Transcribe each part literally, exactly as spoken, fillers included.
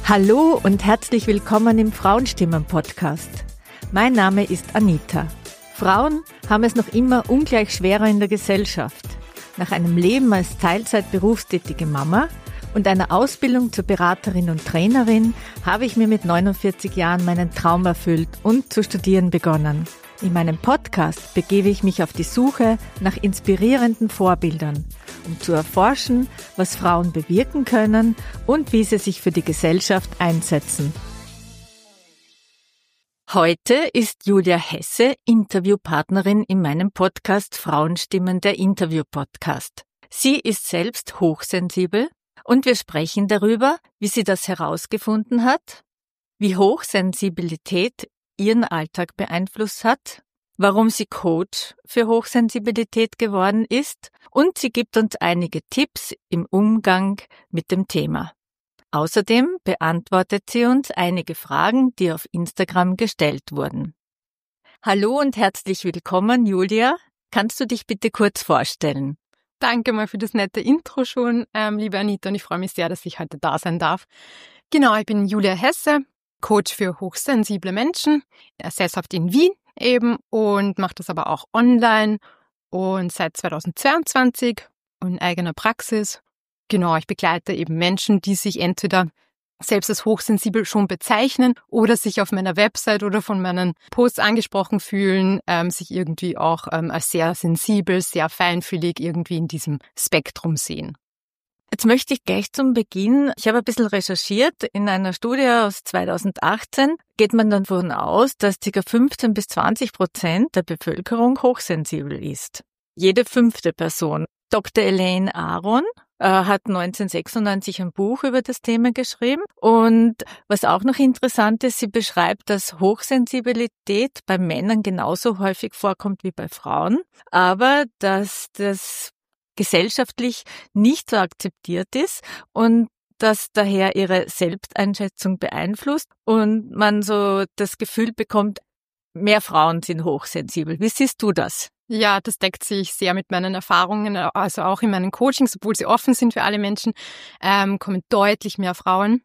Hallo und herzlich willkommen im Frauenstimmen-Podcast. Mein Name ist Anita. Frauen haben es noch immer ungleich schwerer in der Gesellschaft. Nach einem Leben als Teilzeit-berufstätige Mama und einer Ausbildung zur Beraterin und Trainerin habe ich mir mit neunundvierzig Jahren meinen Traum erfüllt und zu studieren begonnen. In meinem Podcast begebe ich mich auf die Suche nach inspirierenden Vorbildern, um zu erforschen, was Frauen bewirken können und wie sie sich für die Gesellschaft einsetzen. Heute ist Julia Hesse Interviewpartnerin in meinem Podcast Frauenstimmen, der Interview-Podcast. Sie ist selbst hochsensibel und wir sprechen darüber, wie sie das herausgefunden hat, wie Hochsensibilität ihren Alltag beeinflusst hat, warum sie Coach für Hochsensibilität geworden ist und sie gibt uns einige Tipps im Umgang mit dem Thema. Außerdem beantwortet sie uns einige Fragen, die auf Instagram gestellt wurden. Hallo und herzlich willkommen, Julia. Kannst du dich bitte kurz vorstellen? Danke mal für das nette Intro schon, ähm, liebe Anita, und ich freue mich sehr, dass ich heute da sein darf. Genau, ich bin Julia Hesse, Coach für hochsensible Menschen, sesshaft in Wien eben und mache das aber auch online und seit zweitausendzweiundzwanzig in eigener Praxis. Genau, ich begleite eben Menschen, die sich entweder selbst als hochsensibel schon bezeichnen oder sich auf meiner Website oder von meinen Posts angesprochen fühlen, ähm, sich irgendwie auch ähm, als sehr sensibel, sehr feinfühlig irgendwie in diesem Spektrum sehen. Jetzt möchte ich gleich zum Beginn, ich habe ein bisschen recherchiert, in einer Studie aus zweitausendachtzehn geht man davon aus, dass ca. fünfzehn bis zwanzig Prozent der Bevölkerung hochsensibel ist. Jede fünfte Person. Doktor Elaine Aron äh, hat neunzehnhundertsechsundneunzig ein Buch über das Thema geschrieben und was auch noch interessant ist, sie beschreibt, dass Hochsensibilität bei Männern genauso häufig vorkommt wie bei Frauen, aber dass das gesellschaftlich nicht so akzeptiert ist und das daher ihre Selbsteinschätzung beeinflusst und man so das Gefühl bekommt, mehr Frauen sind hochsensibel. Wie siehst du das? Ja, das deckt sich sehr mit meinen Erfahrungen, also auch in meinen Coachings, obwohl sie offen sind für alle Menschen, ähm, kommen deutlich mehr Frauen.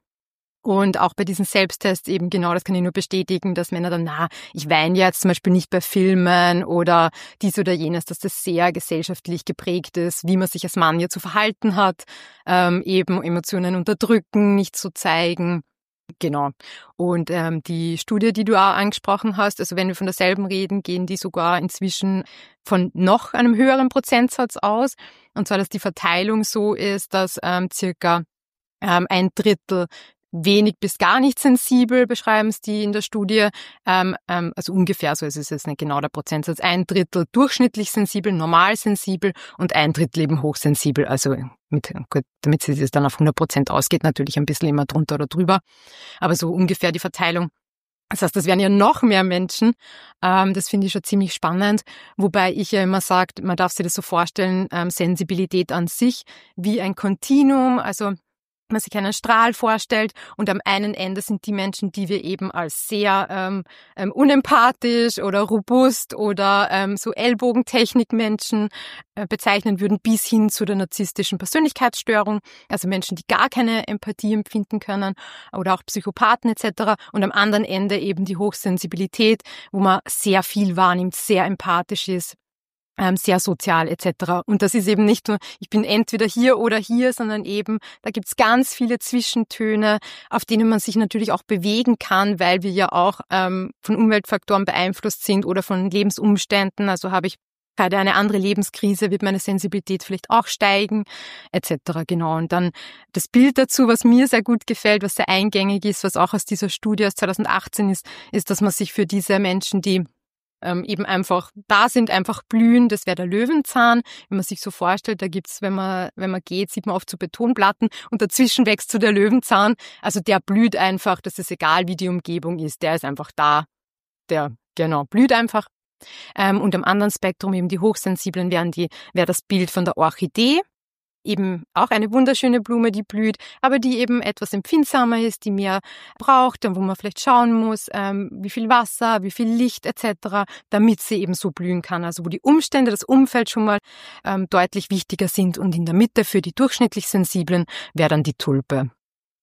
Und auch bei diesen Selbsttests eben genau, das kann ich nur bestätigen, dass Männer dann, na, ich weine jetzt zum Beispiel nicht bei Filmen oder dies oder jenes, dass das sehr gesellschaftlich geprägt ist, wie man sich als Mann ja zu verhalten hat, ähm, eben Emotionen unterdrücken, nicht so zeigen. Genau. Und ähm, die Studie, die du auch angesprochen hast, also wenn wir von derselben reden, gehen die sogar inzwischen von noch einem höheren Prozentsatz aus. Und zwar, dass die Verteilung so ist, dass ähm, circa ähm, ein Drittel wenig bis gar nicht sensibel, beschreiben es die in der Studie, ähm, ähm, also ungefähr, so ist es jetzt nicht genau der Prozentsatz, ein Drittel durchschnittlich sensibel, normal sensibel und ein Drittel eben hochsensibel, also mit, gut, damit sie das dann auf hundert Prozent ausgeht, natürlich ein bisschen immer drunter oder drüber, aber so ungefähr die Verteilung. Das heißt, das wären ja noch mehr Menschen, ähm, das finde ich schon ziemlich spannend, wobei ich ja immer sage, man darf sich das so vorstellen, ähm, Sensibilität an sich wie ein Kontinuum, also man sich einen Strahl vorstellt und am einen Ende sind die Menschen, die wir eben als sehr ähm, ähm, unempathisch oder robust oder ähm, so Ellbogentechnik-Menschen äh, bezeichnen würden, bis hin zu der narzisstischen Persönlichkeitsstörung, also Menschen, die gar keine Empathie empfinden können oder auch Psychopathen et cetera. Und am anderen Ende eben die Hochsensibilität, wo man sehr viel wahrnimmt, sehr empathisch ist, sehr sozial et cetera. Und das ist eben nicht nur, ich bin entweder hier oder hier, sondern eben, da gibt's ganz viele Zwischentöne, auf denen man sich natürlich auch bewegen kann, weil wir ja auch ähm, von Umweltfaktoren beeinflusst sind oder von Lebensumständen. Also habe ich gerade eine andere Lebenskrise, wird meine Sensibilität vielleicht auch steigen et cetera. Genau. Und dann das Bild dazu, was mir sehr gut gefällt, was sehr eingängig ist, was auch aus dieser Studie aus zweitausendachtzehn ist, ist, dass man sich für diese Menschen, die Ähm, eben einfach da sind, einfach blühen, das wäre der Löwenzahn. Wenn man sich so vorstellt, da gibt's, wenn man wenn man geht, sieht man oft so Betonplatten und dazwischen wächst so der Löwenzahn. Also der blüht einfach, das ist egal, wie die Umgebung ist, der ist einfach da, der, genau, blüht einfach. Ähm, und am anderen Spektrum eben die Hochsensiblen wären die, wäre das Bild von der Orchidee. Eben auch eine wunderschöne Blume, die blüht, aber die eben etwas empfindsamer ist, die mehr braucht, wo man vielleicht schauen muss, ähm, wie viel Wasser, wie viel Licht et cetera, damit sie eben so blühen kann. Also wo die Umstände, das Umfeld schon mal ähm, deutlich wichtiger sind und in der Mitte für die durchschnittlich Sensiblen wäre dann die Tulpe.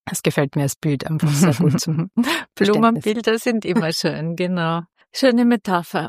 Das gefällt mir als Bild einfach sehr gut zum Blumenbilder sind immer schön, genau. Schöne Metapher.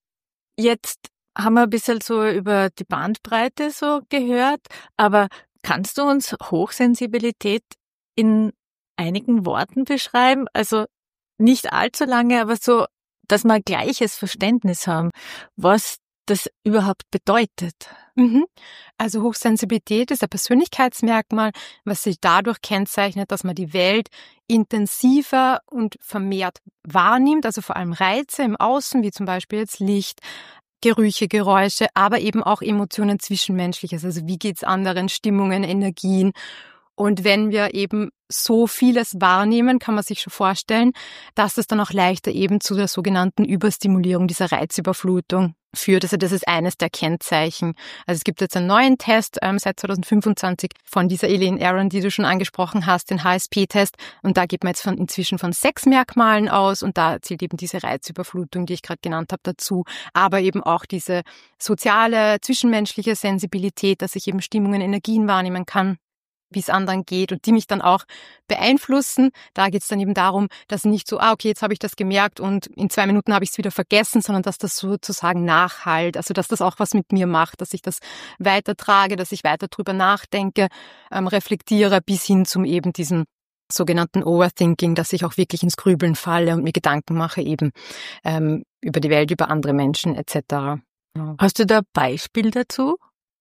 Jetzt haben wir ein bisschen so über die Bandbreite so gehört, aber kannst du uns Hochsensibilität in einigen Worten beschreiben? Also nicht allzu lange, aber so, dass wir ein gleiches Verständnis haben, was das überhaupt bedeutet. Mhm. Also Hochsensibilität ist ein Persönlichkeitsmerkmal, was sich dadurch kennzeichnet, dass man die Welt intensiver und vermehrt wahrnimmt, also vor allem Reize im Außen, wie zum Beispiel jetzt Licht, Gerüche, Geräusche, aber eben auch Emotionen Zwischenmenschliches, also wie geht's anderen, Stimmungen, Energien. Und wenn wir eben so vieles wahrnehmen, kann man sich schon vorstellen, dass es dann auch leichter eben zu der sogenannten Überstimulierung, dieser Reizüberflutung führt. Also das ist eines der Kennzeichen. Also es gibt jetzt einen neuen Test ähm, seit zwanzig fünfundzwanzig von dieser Elaine Aron, die du schon angesprochen hast, den H S P-Test. Und da geht man jetzt von, inzwischen von sechs Merkmalen aus und da zählt eben diese Reizüberflutung, die ich gerade genannt habe, dazu. Aber eben auch diese soziale, zwischenmenschliche Sensibilität, dass ich eben Stimmungen, Energien wahrnehmen kann, wie es anderen geht und die mich dann auch beeinflussen. Da geht es dann eben darum, dass nicht so, ah, okay, jetzt habe ich das gemerkt und in zwei Minuten habe ich es wieder vergessen, sondern dass das sozusagen nachhallt, also dass das auch was mit mir macht, dass ich das weitertrage, dass ich weiter drüber nachdenke, ähm, reflektiere, bis hin zum eben diesem sogenannten Overthinking, dass ich auch wirklich ins Grübeln falle und mir Gedanken mache eben ähm, über die Welt, über andere Menschen et cetera. Ja. Hast du da ein Beispiel dazu?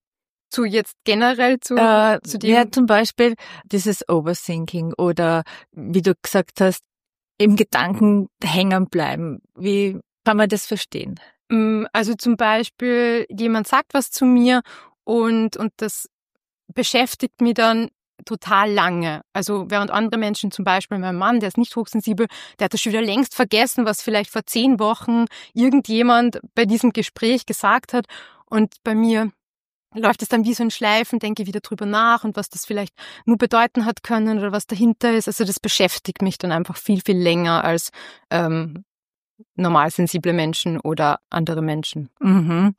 Zu jetzt generell zu, äh, zu dem? Ja, zum Beispiel dieses Overthinking oder wie du gesagt hast, im Gedanken hängen bleiben. Wie kann man das verstehen? Also zum Beispiel, jemand sagt was zu mir und, und das beschäftigt mich dann total lange. Also während andere Menschen, zum Beispiel mein Mann, der ist nicht hochsensibel, der hat das schon wieder längst vergessen, was vielleicht vor zehn Wochen irgendjemand bei diesem Gespräch gesagt hat. Und bei mir läuft es dann wie so ein Schleifen, denke wieder drüber nach und was das vielleicht nur bedeuten hat können oder was dahinter ist. Also das beschäftigt mich dann einfach viel, viel länger als ähm, normal sensible Menschen oder andere Menschen. Mhm.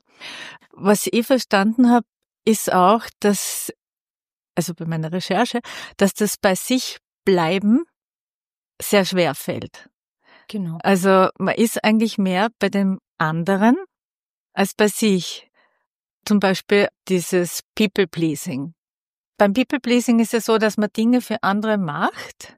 Was ich verstanden habe, ist auch, dass, also bei meiner Recherche, dass das bei sich bleiben sehr schwer fällt. Genau. Also man ist eigentlich mehr bei dem anderen als bei sich. Zum Beispiel dieses People-Pleasing. Beim People-Pleasing ist es so, dass man Dinge für andere macht,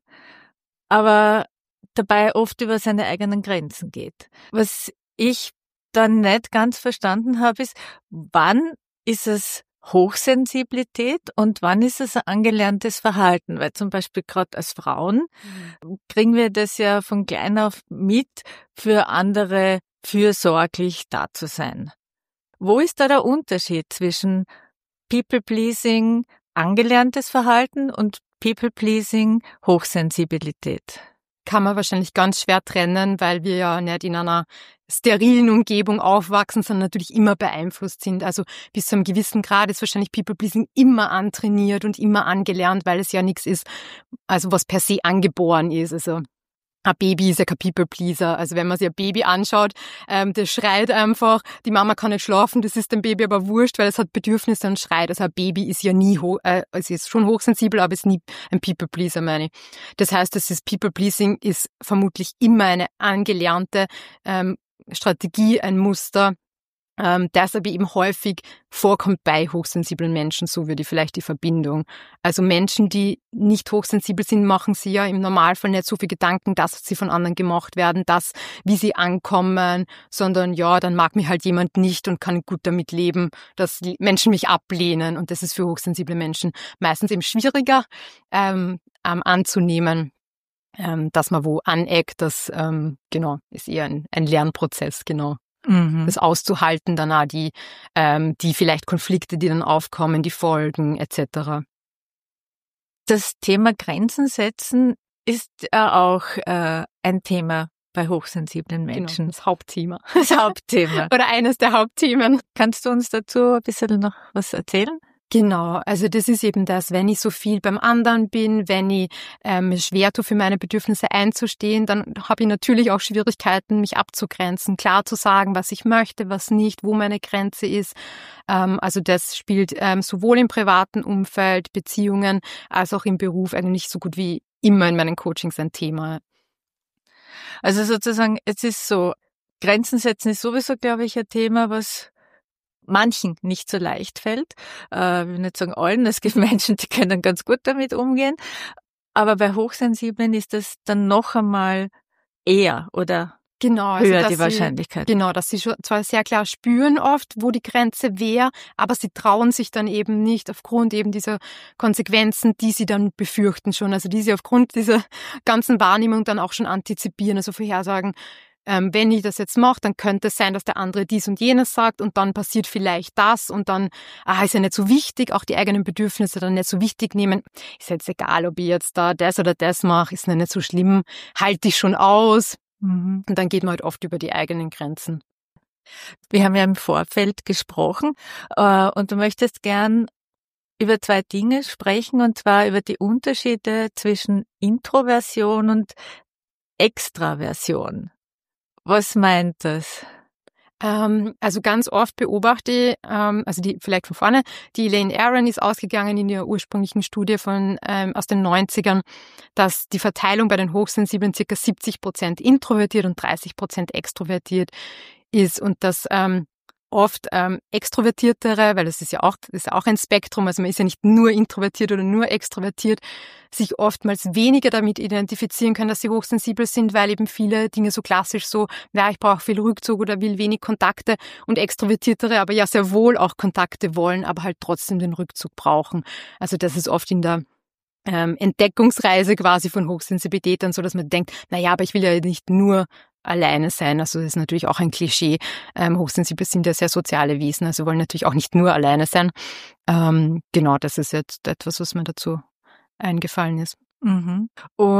aber dabei oft über seine eigenen Grenzen geht. Was ich dann nicht ganz verstanden habe, ist, wann ist es Hochsensibilität und wann ist es ein angelerntes Verhalten? Weil zum Beispiel gerade als Frauen mhm. kriegen wir das ja von klein auf mit, für andere fürsorglich da zu sein. Wo ist da der Unterschied zwischen People-Pleasing, angelerntes Verhalten und People-Pleasing, Hochsensibilität? Kann man wahrscheinlich ganz schwer trennen, weil wir ja nicht in einer sterilen Umgebung aufwachsen, sondern natürlich immer beeinflusst sind. Also bis zu einem gewissen Grad ist wahrscheinlich People-Pleasing immer antrainiert und immer angelernt, weil es ja nichts ist, also was per se angeboren ist. Also ein Baby ist ja kein People-Pleaser. Also wenn man sich ein Baby anschaut, ähm, das schreit einfach, die Mama kann nicht schlafen, das ist dem Baby aber wurscht, weil es hat Bedürfnisse und schreit. Also ein Baby ist ja nie, ho- äh, es ist schon hochsensibel, aber es ist nie ein People-Pleaser, meine ich. Das heißt, das ist People-Pleasing ist vermutlich immer eine angelernte ähm, Strategie, ein Muster, ähm, das aber eben häufig vorkommt bei hochsensiblen Menschen, so würde ich vielleicht die Verbindung. Also Menschen, die nicht hochsensibel sind, machen sich ja im Normalfall nicht so viel Gedanken, dass sie von anderen gemocht werden, dass, wie sie ankommen, sondern ja, dann mag mich halt jemand nicht und kann gut damit leben, dass die Menschen mich ablehnen und das ist für hochsensible Menschen meistens eben schwieriger ähm, ähm, anzunehmen. Ähm, dass man wo aneckt, das ähm, genau ist eher ein, ein Lernprozess, genau. Mhm. Das auszuhalten, dann auch die, ähm, die vielleicht Konflikte, die dann aufkommen, die Folgen et cetera. Das Thema Grenzen setzen ist ja auch äh, ein Thema bei hochsensiblen Menschen. Genau, das Hauptthema. Das Hauptthema. Oder eines der Hauptthemen. Kannst du uns dazu ein bisschen noch was erzählen? Genau, also das ist eben das, wenn ich so viel beim anderen bin, wenn ich ähm, mir schwer tue, für meine Bedürfnisse einzustehen, dann habe ich natürlich auch Schwierigkeiten, mich abzugrenzen, klar zu sagen, was ich möchte, was nicht, wo meine Grenze ist. Ähm, also das spielt ähm, sowohl im privaten Umfeld, Beziehungen, als auch im Beruf eigentlich so gut wie immer in meinen Coachings ein Thema. Also sozusagen, es ist so, Grenzen setzen ist sowieso, glaube ich, ein Thema, was manchen nicht so leicht fällt. Äh, ich will nicht sagen allen, es gibt Menschen, die können ganz gut damit umgehen. Aber bei Hochsensiblen ist das dann noch einmal eher oder Genau, also höher dass die Wahrscheinlichkeit. Sie, genau, dass sie schon zwar sehr klar spüren oft, wo die Grenze wäre, aber sie trauen sich dann eben nicht aufgrund eben dieser Konsequenzen, die sie dann befürchten schon, also die sie aufgrund dieser ganzen Wahrnehmung dann auch schon antizipieren, also vorhersagen, ähm, wenn ich das jetzt mache, dann könnte es sein, dass der andere dies und jenes sagt und dann passiert vielleicht das und dann ah, ist ja nicht so wichtig, auch die eigenen Bedürfnisse dann nicht so wichtig nehmen. Ist jetzt egal, ob ich jetzt da das oder das mache, ist nicht so schlimm, halte ich schon aus. Mhm. Und dann geht man halt oft über die eigenen Grenzen. Wir haben ja im Vorfeld gesprochen äh, und du möchtest gern über zwei Dinge sprechen, und zwar über die Unterschiede zwischen Introversion und Extraversion. Was meint das? Ähm, also ganz oft beobachte ich, ähm, also die vielleicht von vorne, die Elaine Aron ist ausgegangen in ihrer ursprünglichen Studie von ähm, aus den neunzigern, dass die Verteilung bei den Hochsensiblen circa siebzig Prozent introvertiert und dreißig Prozent extrovertiert ist und dass ähm, oft ähm, Extrovertiertere, weil das ist ja auch das ist ja auch ein Spektrum, also man ist ja nicht nur introvertiert oder nur extrovertiert, sich oftmals weniger damit identifizieren können, dass sie hochsensibel sind, weil eben viele Dinge so klassisch so, ja, ich brauche viel Rückzug oder will wenig Kontakte, und Extrovertiertere aber ja sehr wohl auch Kontakte wollen, aber halt trotzdem den Rückzug brauchen. Also das ist oft in der ähm, Entdeckungsreise quasi von Hochsensibilität dann so, dass man denkt, na ja, aber ich will ja nicht nur alleine sein. Also das ist natürlich auch ein Klischee. Ähm, Hochsensible sind ja sehr soziale Wesen, also wollen natürlich auch nicht nur alleine sein. Ähm, genau, das ist jetzt etwas, was mir dazu eingefallen ist. Mhm.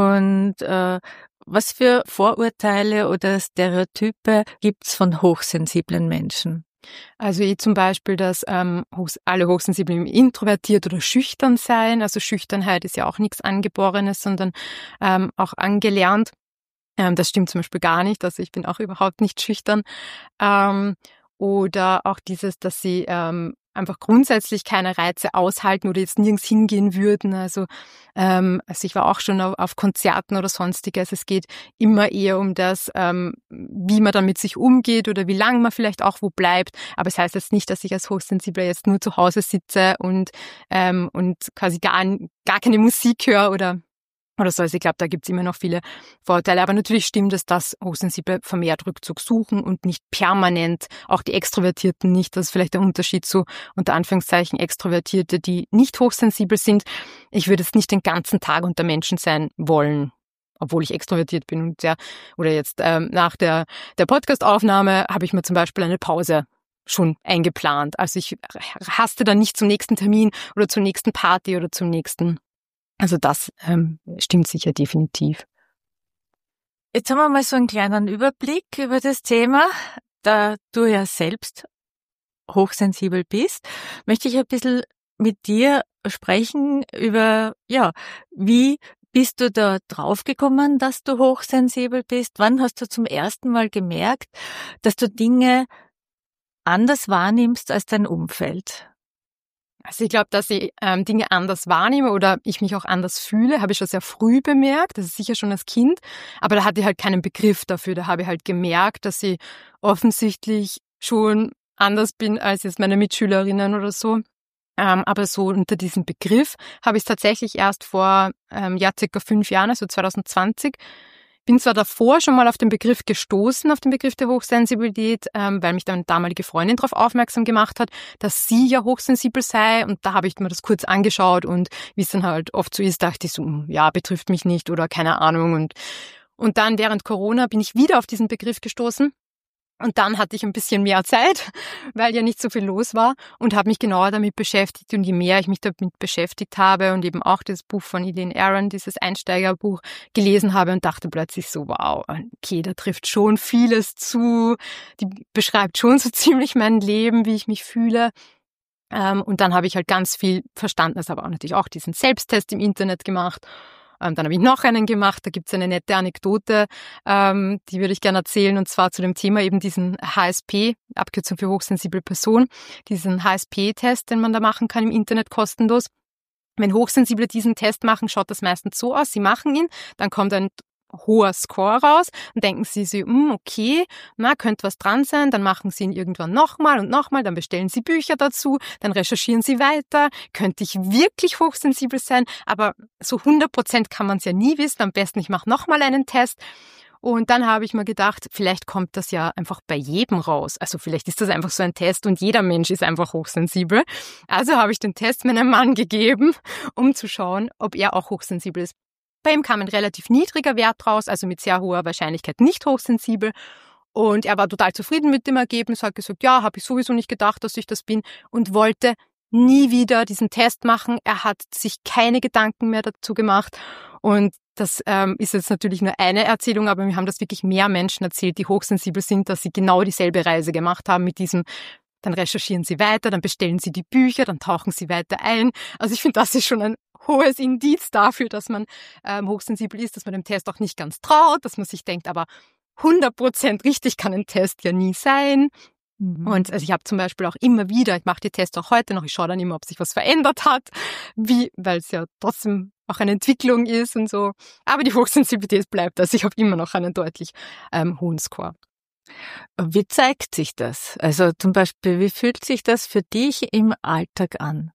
Und äh, was für Vorurteile oder Stereotype gibt's von hochsensiblen Menschen? Also ich zum Beispiel, dass ähm, alle Hochsensiblen introvertiert oder schüchtern seien. Also Schüchternheit ist ja auch nichts Angeborenes, sondern ähm, auch angelernt. Ähm, das stimmt zum Beispiel gar nicht. Also ich bin auch überhaupt nicht schüchtern. Ähm, oder auch dieses, dass sie ähm, einfach grundsätzlich keine Reize aushalten oder jetzt nirgends hingehen würden. Also, ähm, also ich war auch schon auf, auf Konzerten oder sonstiges. Es geht immer eher um das, ähm, wie man dann mit sich umgeht oder wie lange man vielleicht auch wo bleibt. Aber es heißt jetzt nicht, dass ich als Hochsensibler jetzt nur zu Hause sitze und ähm, und quasi gar, gar keine Musik höre oder Oder so. Also ich glaube, da gibt's immer noch viele Vorteile. Aber natürlich stimmt es, dass Hochsensible vermehrt Rückzug suchen und nicht permanent, auch die Extrovertierten nicht. Das ist vielleicht der Unterschied zu, unter Anführungszeichen, Extrovertierte, die nicht hochsensibel sind. Ich würde jetzt nicht den ganzen Tag unter Menschen sein wollen, obwohl ich extrovertiert bin. Und ja, oder jetzt ähm, nach der, der Podcast-Aufnahme habe ich mir zum Beispiel eine Pause schon eingeplant. Also ich haste dann nicht zum nächsten Termin oder zur nächsten Party oder zum nächsten. Also das ähm, stimmt sicher definitiv. Jetzt haben wir mal so einen kleinen Überblick über das Thema. Da du ja selbst hochsensibel bist, möchte ich ein bisschen mit dir sprechen über, ja, wie bist du da draufgekommen, dass du hochsensibel bist? Wann hast du zum ersten Mal gemerkt, dass du Dinge anders wahrnimmst als dein Umfeld? Also ich glaube, dass ich ähm, Dinge anders wahrnehme oder ich mich auch anders fühle, habe ich schon sehr früh bemerkt. Das ist sicher schon als Kind, aber da hatte ich halt keinen Begriff dafür. Da habe ich halt gemerkt, dass ich offensichtlich schon anders bin als jetzt meine Mitschülerinnen oder so. Ähm, aber so unter diesem Begriff habe ich es tatsächlich erst vor ähm, ja circa fünf Jahren, also zwanzig zwanzig, bin zwar davor schon mal auf den Begriff gestoßen, auf den Begriff der Hochsensibilität, ähm, weil mich dann eine damalige Freundin darauf aufmerksam gemacht hat, dass sie ja hochsensibel sei, und da habe ich mir das kurz angeschaut und wie es dann halt oft so ist, dachte ich so, ja, betrifft mich nicht oder keine Ahnung, und und dann während Corona bin ich wieder auf diesen Begriff gestoßen. Und dann hatte ich ein bisschen mehr Zeit, weil ja nicht so viel los war, und habe mich genauer damit beschäftigt. Und je mehr ich mich damit beschäftigt habe und eben auch das Buch von Elaine Aron, dieses Einsteigerbuch, gelesen habe und dachte plötzlich so, wow, okay, da trifft schon vieles zu. Die beschreibt schon so ziemlich mein Leben, wie ich mich fühle. Ähm, und dann habe ich halt ganz viel verstanden, also habe auch natürlich auch diesen Selbsttest im Internet gemacht. Ähm, dann habe ich noch einen gemacht, da gibt's eine nette Anekdote, ähm, die würde ich gerne erzählen, und zwar zu dem Thema eben diesen H S P, Abkürzung für hochsensible Person, diesen H S P-Test, den man da machen kann im Internet kostenlos. Wenn Hochsensible diesen Test machen, schaut das meistens so aus, sie machen ihn, dann kommt ein hoher Score raus und denken sie sich, hm, okay, na, könnte was dran sein, dann machen sie ihn irgendwann nochmal und nochmal, dann bestellen sie Bücher dazu, dann recherchieren sie weiter, könnte ich wirklich hochsensibel sein, aber so hundert Prozent kann man es ja nie wissen, am besten ich mache nochmal einen Test. Und dann habe ich mir gedacht, vielleicht kommt das ja einfach bei jedem raus. Also vielleicht ist das einfach so ein Test und jeder Mensch ist einfach hochsensibel. Also habe ich den Test meinem Mann gegeben, um zu schauen, ob er auch hochsensibel ist. Bei ihm kam ein relativ niedriger Wert raus, also mit sehr hoher Wahrscheinlichkeit nicht hochsensibel. Und er war total zufrieden mit dem Ergebnis, hat gesagt, ja, habe ich sowieso nicht gedacht, dass ich das bin, und wollte nie wieder diesen Test machen. Er hat sich keine Gedanken mehr dazu gemacht. Und das ähm, ist jetzt natürlich nur eine Erzählung, aber wir haben das wirklich mehr Menschen erzählt, die hochsensibel sind, dass sie genau dieselbe Reise gemacht haben mit diesem, dann recherchieren sie weiter, dann bestellen sie die Bücher, dann tauchen sie weiter ein. Also ich finde, das ist schon ein hohes Indiz dafür, dass man ähm, hochsensibel ist, dass man dem Test auch nicht ganz traut, dass man sich denkt, aber hundert Prozent richtig kann ein Test ja nie sein. Mhm. Und also ich habe zum Beispiel auch immer wieder, ich mache die Tests auch heute noch, ich schaue dann immer, ob sich was verändert hat, wie, weil es ja trotzdem auch eine Entwicklung ist und so. Aber die Hochsensibilität bleibt, also ich habe immer noch einen deutlich ähm, hohen Score. Wie zeigt sich das? Also zum Beispiel, wie fühlt sich das für dich im Alltag an?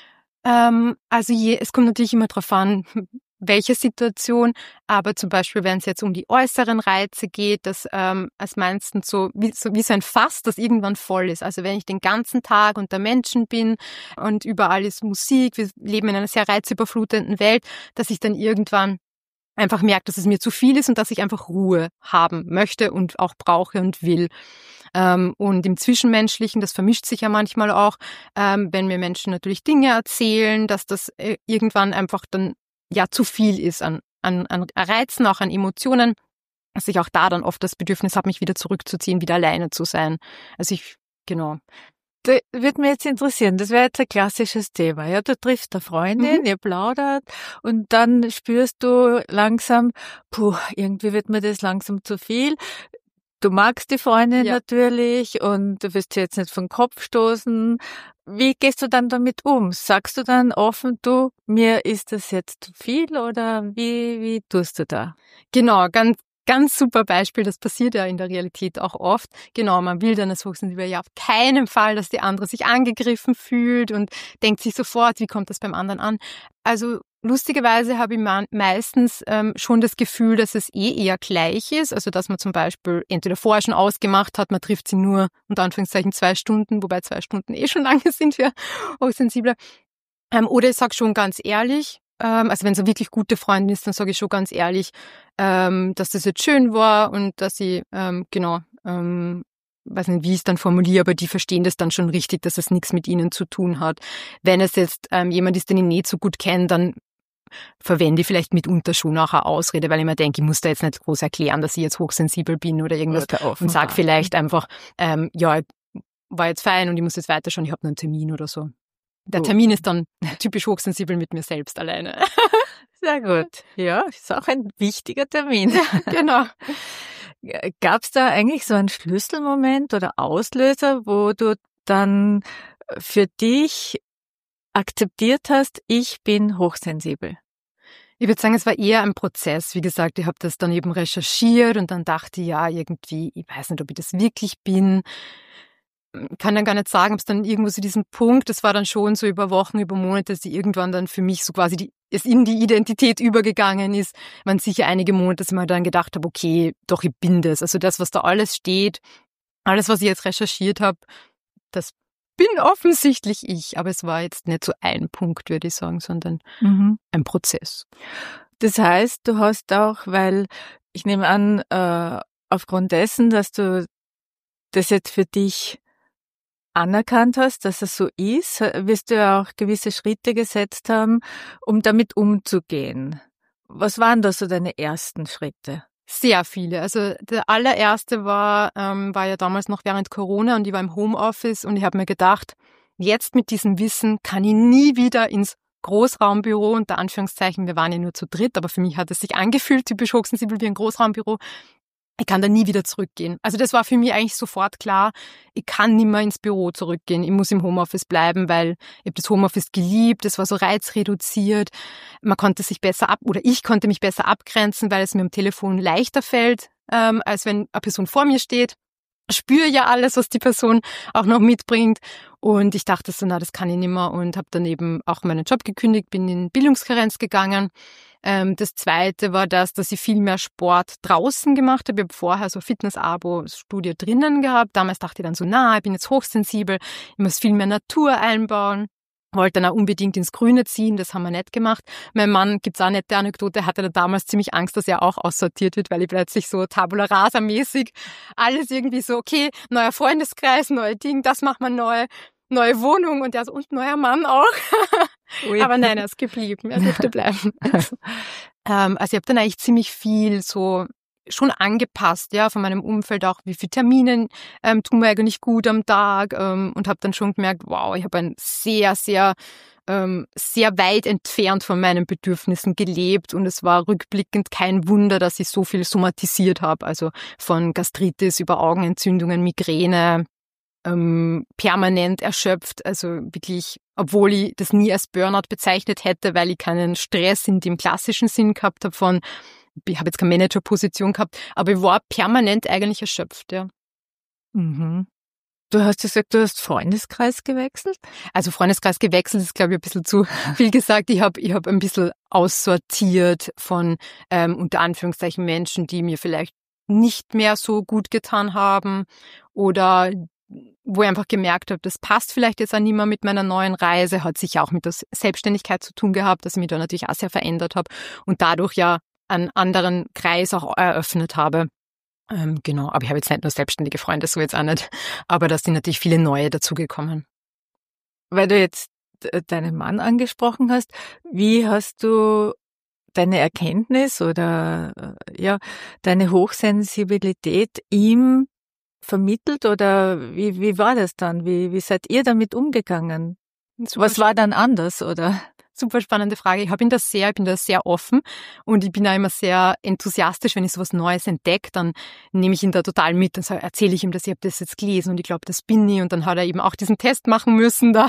Ähm, also je, es kommt natürlich immer drauf an, welche Situation, aber zum Beispiel, wenn es jetzt um die äußeren Reize geht, das ähm, als meistens so wie, so wie so ein Fass, das irgendwann voll ist. Also wenn ich den ganzen Tag unter Menschen bin und überall ist Musik, wir leben in einer sehr reizüberflutenden Welt, dass ich dann irgendwann einfach merke, dass es mir zu viel ist und dass ich einfach Ruhe haben möchte und auch brauche und will. Ähm, und im Zwischenmenschlichen, das vermischt sich ja manchmal auch, ähm, wenn mir Menschen natürlich Dinge erzählen, dass das äh, irgendwann einfach dann ja zu viel ist an, an, an Reizen, auch an Emotionen, dass ich auch da dann oft das Bedürfnis habe, mich wieder zurückzuziehen, wieder alleine zu sein. Also ich, genau. Das würde mich jetzt interessieren, das wäre jetzt ein klassisches Thema. Ja, du triffst eine Freundin, mhm. ihr plaudert und dann spürst du langsam, puh, irgendwie wird mir das langsam zu viel. Du magst die Freundin ja. natürlich und du wirst sie jetzt nicht vom Kopf stoßen. Wie gehst du dann damit um? Sagst du dann offen, du, mir ist das jetzt zu viel, oder wie, wie tust du da? Genau, ganz Ganz super Beispiel, das passiert ja in der Realität auch oft. Genau, man will dann als Hochsensibler ja auf keinen Fall, dass die andere sich angegriffen fühlt und denkt sich sofort, wie kommt das beim anderen an? Also lustigerweise habe ich meistens ähm, schon das Gefühl, dass es eh eher gleich ist. Also dass man zum Beispiel entweder vorher schon ausgemacht hat, man trifft sie nur unter Anführungszeichen zwei Stunden, wobei zwei Stunden eh schon lange sind für Hochsensible. Ähm, oder ich sage schon ganz ehrlich, also wenn es eine wirklich gute Freundin ist, dann sage ich schon ganz ehrlich, ähm, dass das jetzt schön war und dass sie, ähm, genau, ähm, weiß nicht, wie ich es dann formuliere, aber die verstehen das dann schon richtig, dass es nichts mit ihnen zu tun hat. Wenn es jetzt ähm, jemand ist, den ich nicht so gut kenne, dann verwende ich vielleicht mitunter schon auch eine Ausrede, weil ich mir denke, ich muss da jetzt nicht groß erklären, dass ich jetzt hochsensibel bin oder irgendwas, oder und sage vielleicht einfach, ähm, ja, war jetzt fein und ich muss jetzt weiterschauen, ich habe noch einen Termin oder so. Der Termin ist dann typisch hochsensibel mit mir selbst alleine. Sehr gut. Ja, ist auch ein wichtiger Termin. Genau. Gab es da eigentlich so einen Schlüsselmoment oder Auslöser, wo du dann für dich akzeptiert hast, ich bin hochsensibel? Ich würde sagen, es war eher ein Prozess. Wie gesagt, ich habe das dann eben recherchiert und dann dachte ich, ja, irgendwie, ich weiß nicht, ob ich das wirklich bin. Kann dann gar nicht sagen, ob es dann irgendwo zu diesem Punkt, das war dann schon so über Wochen, über Monate, dass die irgendwann dann für mich so quasi die, es in die Identität übergegangen ist. Man sicher einige Monate, dass ich mir dann gedacht habe, okay, doch, ich bin das. Also das, was da alles steht, alles, was ich jetzt recherchiert habe, das bin offensichtlich ich. Aber es war jetzt nicht so ein Punkt, würde ich sagen, sondern mhm. ein Prozess. Das heißt, du hast auch, weil ich nehme an, äh, aufgrund dessen, dass du das jetzt für dich anerkannt hast, dass es so ist, wirst du ja auch gewisse Schritte gesetzt haben, um damit umzugehen. Was waren da so deine ersten Schritte? Sehr viele. Also der allererste war, ähm, war ja damals noch während Corona und ich war im Homeoffice und ich habe mir gedacht, jetzt mit diesem Wissen kann ich nie wieder ins Großraumbüro, unter Anführungszeichen, wir waren ja nur zu dritt, aber für mich hat es sich angefühlt, typisch hochsensibel wie ein Großraumbüro. Ich kann da nie wieder zurückgehen. Also das war für mich eigentlich sofort klar, ich kann nicht mehr ins Büro zurückgehen. Ich muss im Homeoffice bleiben, weil ich habe das Homeoffice geliebt, es war so reizreduziert. Man konnte sich besser ab, oder ich konnte mich besser abgrenzen, weil es mir am Telefon leichter fällt, ähm, als wenn eine Person vor mir steht. Ich spüre ja alles, was die Person auch noch mitbringt. Und ich dachte so, na, das kann ich nicht mehr, und habe dann eben auch meinen Job gekündigt, bin in Bildungskarenz gegangen. Ähm, das Zweite war das, dass ich viel mehr Sport draußen gemacht habe. Ich habe vorher so Fitness-Abo-Studio drinnen gehabt. Damals dachte ich dann so, na, ich bin jetzt hochsensibel, ich muss viel mehr Natur einbauen. Wollte dann auch unbedingt ins Grüne ziehen, das haben wir nicht gemacht. Mein Mann, gibt's auch eine nette Anekdote, hatte da damals ziemlich Angst, dass er auch aussortiert wird, weil ich plötzlich so Tabula Rasa-mäßig alles irgendwie so, okay, neuer Freundeskreis, neue Ding, das macht man neu, neue Wohnung, und der so, und neuer Mann auch. Ui. Aber nein, er ist geblieben, er durfte bleiben. Also, ähm, also ich habe dann eigentlich ziemlich viel so schon angepasst, ja, von meinem Umfeld auch, wie viele Termine ähm, tun mir eigentlich gut am Tag, ähm, und habe dann schon gemerkt, wow, ich habe ein sehr, sehr, ähm, sehr weit entfernt von meinen Bedürfnissen gelebt, und es war rückblickend kein Wunder, dass ich so viel somatisiert habe, also von Gastritis über Augenentzündungen, Migräne, ähm, permanent erschöpft, also wirklich, obwohl ich das nie als Burnout bezeichnet hätte, weil ich keinen Stress in dem klassischen Sinn gehabt habe von, ich habe jetzt keine Managerposition gehabt, aber ich war permanent eigentlich erschöpft, ja. Mhm. Du hast gesagt, du hast Freundeskreis gewechselt? Also Freundeskreis gewechselt ist, glaube ich, ein bisschen zu viel gesagt. Ich habe ich hab ein bisschen aussortiert von ähm, unter Anführungszeichen Menschen, die mir vielleicht nicht mehr so gut getan haben, oder wo ich einfach gemerkt habe, das passt vielleicht jetzt auch nicht mehr mit meiner neuen Reise, hat sicher auch mit der Selbstständigkeit zu tun gehabt, dass ich mich da natürlich auch sehr verändert habe und dadurch ja einen anderen Kreis auch eröffnet habe. Ähm, genau, aber ich habe jetzt nicht nur selbstständige Freunde, so jetzt auch nicht, aber da sind natürlich viele neue dazugekommen. Weil du jetzt deinen Mann angesprochen hast, wie hast du deine Erkenntnis oder ja deine Hochsensibilität ihm vermittelt, oder wie wie war das dann? Wie wie seid ihr damit umgegangen? Was war dann anders, oder? Super spannende Frage. Ich habe ihn das sehr, ich bin da sehr offen, und ich bin da immer sehr enthusiastisch, wenn ich sowas Neues entdecke, dann nehme ich ihn da total mit, dann erzähle ich ihm, dass ich habe das jetzt gelesen und ich glaube, das bin ich, und dann hat er eben auch diesen Test machen müssen da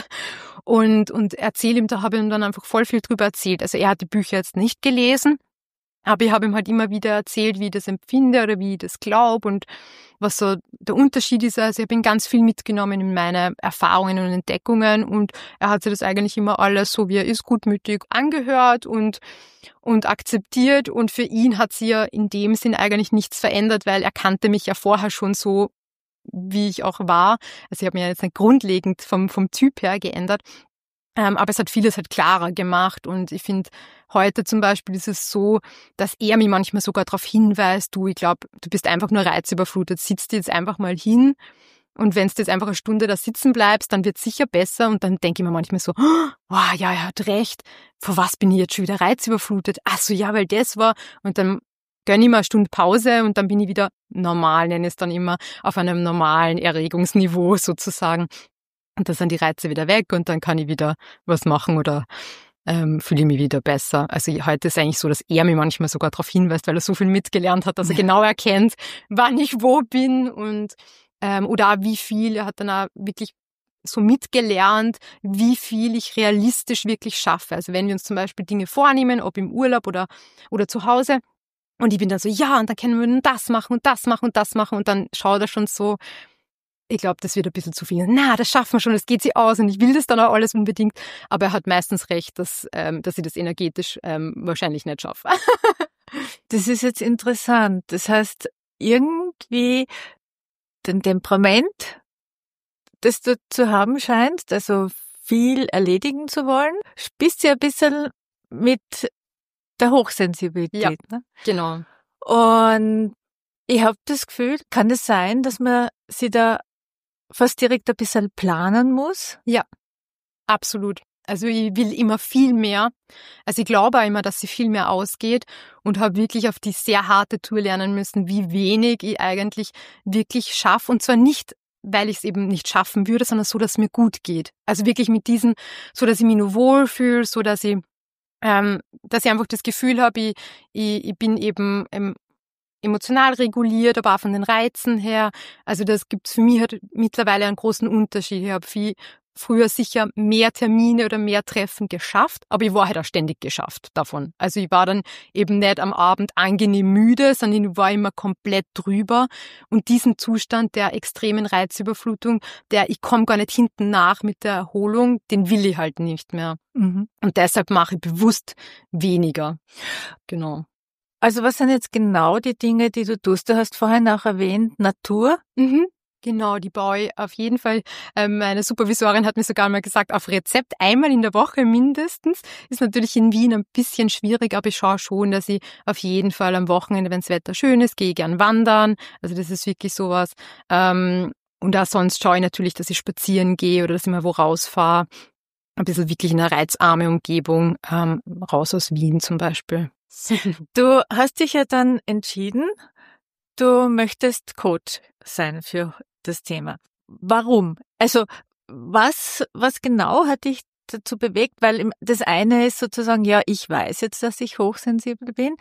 und und erzähle ihm, da habe ich ihm dann einfach voll viel drüber erzählt. Also er hat die Bücher jetzt nicht gelesen, aber ich habe ihm halt immer wieder erzählt, wie ich das empfinde oder wie ich das glaube und was so der Unterschied ist. Also ich habe ihn ganz viel mitgenommen in meine Erfahrungen und Entdeckungen, und er hat sich das eigentlich immer alles, so wie er ist, gutmütig angehört und und akzeptiert, und für ihn hat sich ja in dem Sinn eigentlich nichts verändert, weil er kannte mich ja vorher schon so, wie ich auch war. Also ich habe mich ja jetzt nicht grundlegend vom vom Typ her geändert. Ähm, aber es hat vieles halt klarer gemacht, und ich finde, heute zum Beispiel ist es so, dass er mich manchmal sogar darauf hinweist, du, ich glaube, du bist einfach nur reizüberflutet, sitzt jetzt einfach mal hin, und wenn du jetzt einfach eine Stunde da sitzen bleibst, dann wird es sicher besser, und dann denke ich mir manchmal so, oh, ja, er hat recht, vor was bin ich jetzt schon wieder reizüberflutet? Ach so, ja, weil das war, und dann gönne ich mir eine Stunde Pause, und dann bin ich wieder normal, nenne es dann immer, auf einem normalen Erregungsniveau sozusagen. Und dann sind die Reize wieder weg, und dann kann ich wieder was machen oder ähm, fühle ich mich wieder besser. Also heute ist eigentlich so, dass er mir manchmal sogar darauf hinweist, weil er so viel mitgelernt hat, dass er genau erkennt, wann ich wo bin, und ähm, oder auch wie viel. Er hat dann auch wirklich so mitgelernt, wie viel ich realistisch wirklich schaffe. Also wenn wir uns zum Beispiel Dinge vornehmen, ob im Urlaub oder oder zu Hause, und ich bin dann so, ja, und dann können wir das machen und das machen und das machen, und dann schaut er schon so, ich glaube, das wird ein bisschen zu viel. Na, das schaffen wir schon, das geht sich aus, und ich will das dann auch alles unbedingt. Aber er hat meistens recht, dass, ähm, dass ich das energetisch ähm, wahrscheinlich nicht schaffe. Das ist jetzt interessant. Das heißt, irgendwie den Temperament, das du zu haben scheinst, also viel erledigen zu wollen, spießt ja ein bisschen mit der Hochsensibilität. Ja, ne? Genau. Und ich habe das Gefühl, kann es sein, dass man sich da fast direkt ein bisschen planen muss? Ja, absolut. Also ich will immer viel mehr. Also ich glaube auch immer, dass sie viel mehr ausgeht, und habe wirklich auf die sehr harte Tour lernen müssen, wie wenig ich eigentlich wirklich schaffe. Und zwar nicht weil ich es eben nicht schaffen würde, sondern so, dass es mir gut geht. Also wirklich mit diesen, so dass ich mich nur wohlfühle, so dass ich, ähm, dass ich einfach das Gefühl habe, ich, ich, ich bin eben ähm, emotional reguliert, aber auch von den Reizen her. Also das gibt's für mich halt mittlerweile einen großen Unterschied. Ich habe viel früher sicher mehr Termine oder mehr Treffen geschafft, aber ich war halt auch ständig geschafft davon. Also ich war dann eben nicht am Abend angenehm müde, sondern ich war immer komplett drüber. Und diesen Zustand der extremen Reizüberflutung, der ich komme gar nicht hinten nach mit der Erholung, den will ich halt nicht mehr. Mhm. Und deshalb mache ich bewusst weniger. Genau. Also was sind jetzt genau die Dinge, die du tust? Du hast vorhin auch erwähnt, Natur. Mhm. Genau, die baue ich auf jeden Fall. Ähm, meine Supervisorin hat mir sogar mal gesagt, auf Rezept einmal in der Woche mindestens. Ist natürlich in Wien ein bisschen schwierig, aber ich schaue schon, dass ich auf jeden Fall am Wochenende, wenn das Wetter schön ist, gehe ich gern wandern. Also das ist wirklich sowas. Ähm, und auch sonst schaue ich natürlich, dass ich spazieren gehe oder dass ich mal wo rausfahre. Ein bisschen wirklich in eine reizarme Umgebung, ähm, raus aus Wien zum Beispiel. Du hast dich ja dann entschieden, du möchtest Coach sein für das Thema. Warum? Also was, was genau hat dich dazu bewegt? Weil das eine ist sozusagen, ja, ich weiß jetzt, dass ich hochsensibel bin.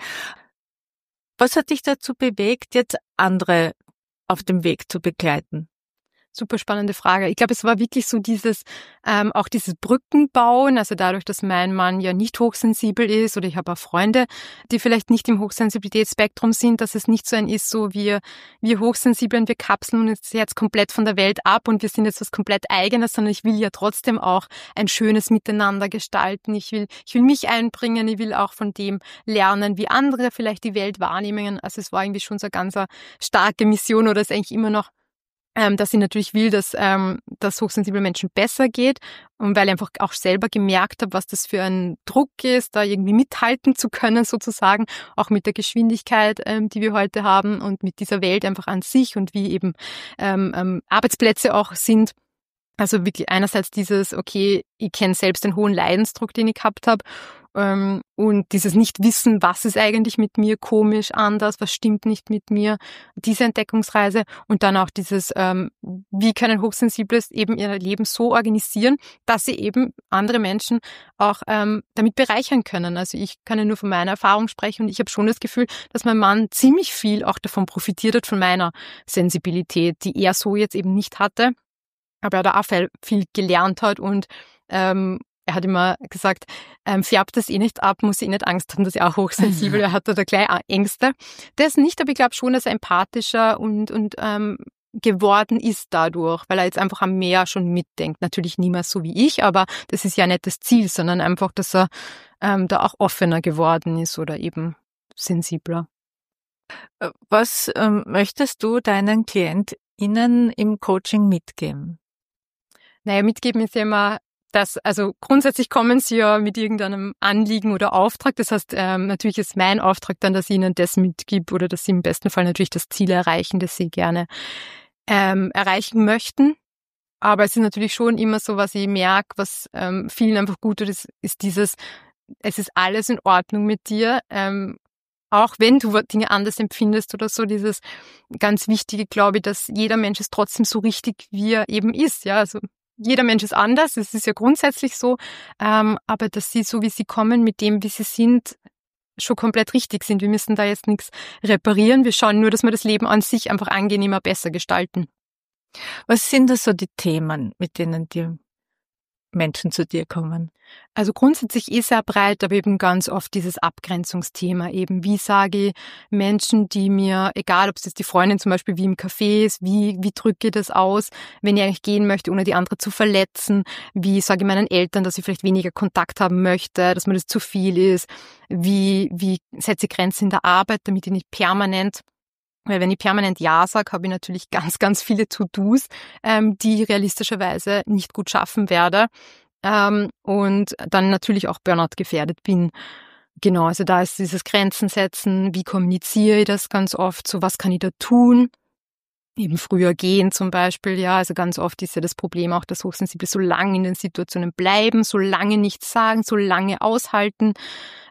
Was hat dich dazu bewegt, jetzt andere auf dem Weg zu begleiten? Super spannende Frage. Ich glaube, es war wirklich so dieses, ähm, auch dieses Brückenbauen, also dadurch, dass mein Mann ja nicht hochsensibel ist oder ich habe auch Freunde, die vielleicht nicht im Hochsensibilitätsspektrum sind, dass es nicht so ein ist, so wir, wir Hochsensiblen, wir kapseln uns jetzt komplett von der Welt ab und wir sind jetzt was komplett Eigenes, sondern ich will ja trotzdem auch ein schönes Miteinander gestalten. Ich will, ich will mich einbringen, ich will auch von dem lernen, wie andere vielleicht die Welt wahrnehmen. Also es war irgendwie schon so eine ganz starke Mission oder ist eigentlich immer noch, Ähm, dass ich natürlich will, dass ähm, das hochsensible Menschen besser geht und weil ich einfach auch selber gemerkt habe, was das für ein Druck ist, da irgendwie mithalten zu können sozusagen, auch mit der Geschwindigkeit, ähm, die wir heute haben und mit dieser Welt einfach an sich und wie eben ähm, ähm, Arbeitsplätze auch sind. Also wirklich einerseits dieses, okay, ich kenne selbst den hohen Leidensdruck, den ich gehabt habe, ähm, und dieses Nicht-Wissen, was ist eigentlich mit mir komisch, anders, was stimmt nicht mit mir, diese Entdeckungsreise und dann auch dieses, ähm, wie können Hochsensibles eben ihr Leben so organisieren, dass sie eben andere Menschen auch ähm, damit bereichern können. Also ich kann ja nur von meiner Erfahrung sprechen und ich habe schon das Gefühl, dass mein Mann ziemlich viel auch davon profitiert hat, von meiner Sensibilität, die er so jetzt eben nicht hatte. Aber er da auch viel gelernt hat und ähm, er hat immer gesagt, ähm, färbt das eh nicht ab, muss eh nicht Angst haben, dass er auch hochsensibel, er hat da gleich auch Ängste. Das nicht, aber ich glaube schon, dass er empathischer und, und ähm, geworden ist dadurch, weil er jetzt einfach am mehr schon mitdenkt. Natürlich niemals so wie ich, aber das ist ja nicht das Ziel, sondern einfach, dass er ähm, da auch offener geworden ist oder eben sensibler. Was ähm, möchtest du deinen KlientInnen im Coaching mitgeben? Naja, mitgeben ist ja immer das, also grundsätzlich kommen sie ja mit irgendeinem Anliegen oder Auftrag. Das heißt, ähm, natürlich ist mein Auftrag dann, dass ich ihnen das mitgebe oder dass sie im besten Fall natürlich das Ziel erreichen, das sie gerne ähm, erreichen möchten. Aber es ist natürlich schon immer so, was ich merke, was ähm, vielen einfach gut tut, ist, ist dieses, es ist alles in Ordnung mit dir, ähm, auch wenn du Dinge anders empfindest oder so, dieses ganz Wichtige, glaube ich, dass jeder Mensch ist trotzdem so richtig, wie er eben ist, ja, also jeder Mensch ist anders, es ist ja grundsätzlich so, ähm, aber dass sie, so wie sie kommen, mit dem, wie sie sind, schon komplett richtig sind. Wir müssen da jetzt nichts reparieren, wir schauen nur, dass wir das Leben an sich einfach angenehmer, besser gestalten. Was sind da so die Themen, mit denen die Menschen zu dir kommen? Also grundsätzlich eh sehr breit, aber eben ganz oft dieses Abgrenzungsthema eben. Wie sage ich Menschen, die mir, egal ob es jetzt die Freundin zum Beispiel wie im Café ist, wie, wie drücke ich das aus, wenn ich eigentlich gehen möchte, ohne die andere zu verletzen? Wie sage ich meinen Eltern, dass ich vielleicht weniger Kontakt haben möchte, dass mir das zu viel ist? Wie, wie setze ich Grenzen in der Arbeit, damit ich nicht permanent, weil wenn ich permanent Ja sage, habe ich natürlich ganz, ganz viele To-Dos, ähm, die ich realistischerweise nicht gut schaffen werde. Ähm, und dann natürlich auch Burnout gefährdet bin. Genau, also da ist dieses Grenzen setzen, wie kommuniziere ich das ganz oft, so was kann ich da tun? Eben früher gehen zum Beispiel, ja, also ganz oft ist ja das Problem auch, dass Hochsensible so lange in den Situationen bleiben, so lange nichts sagen, so lange aushalten.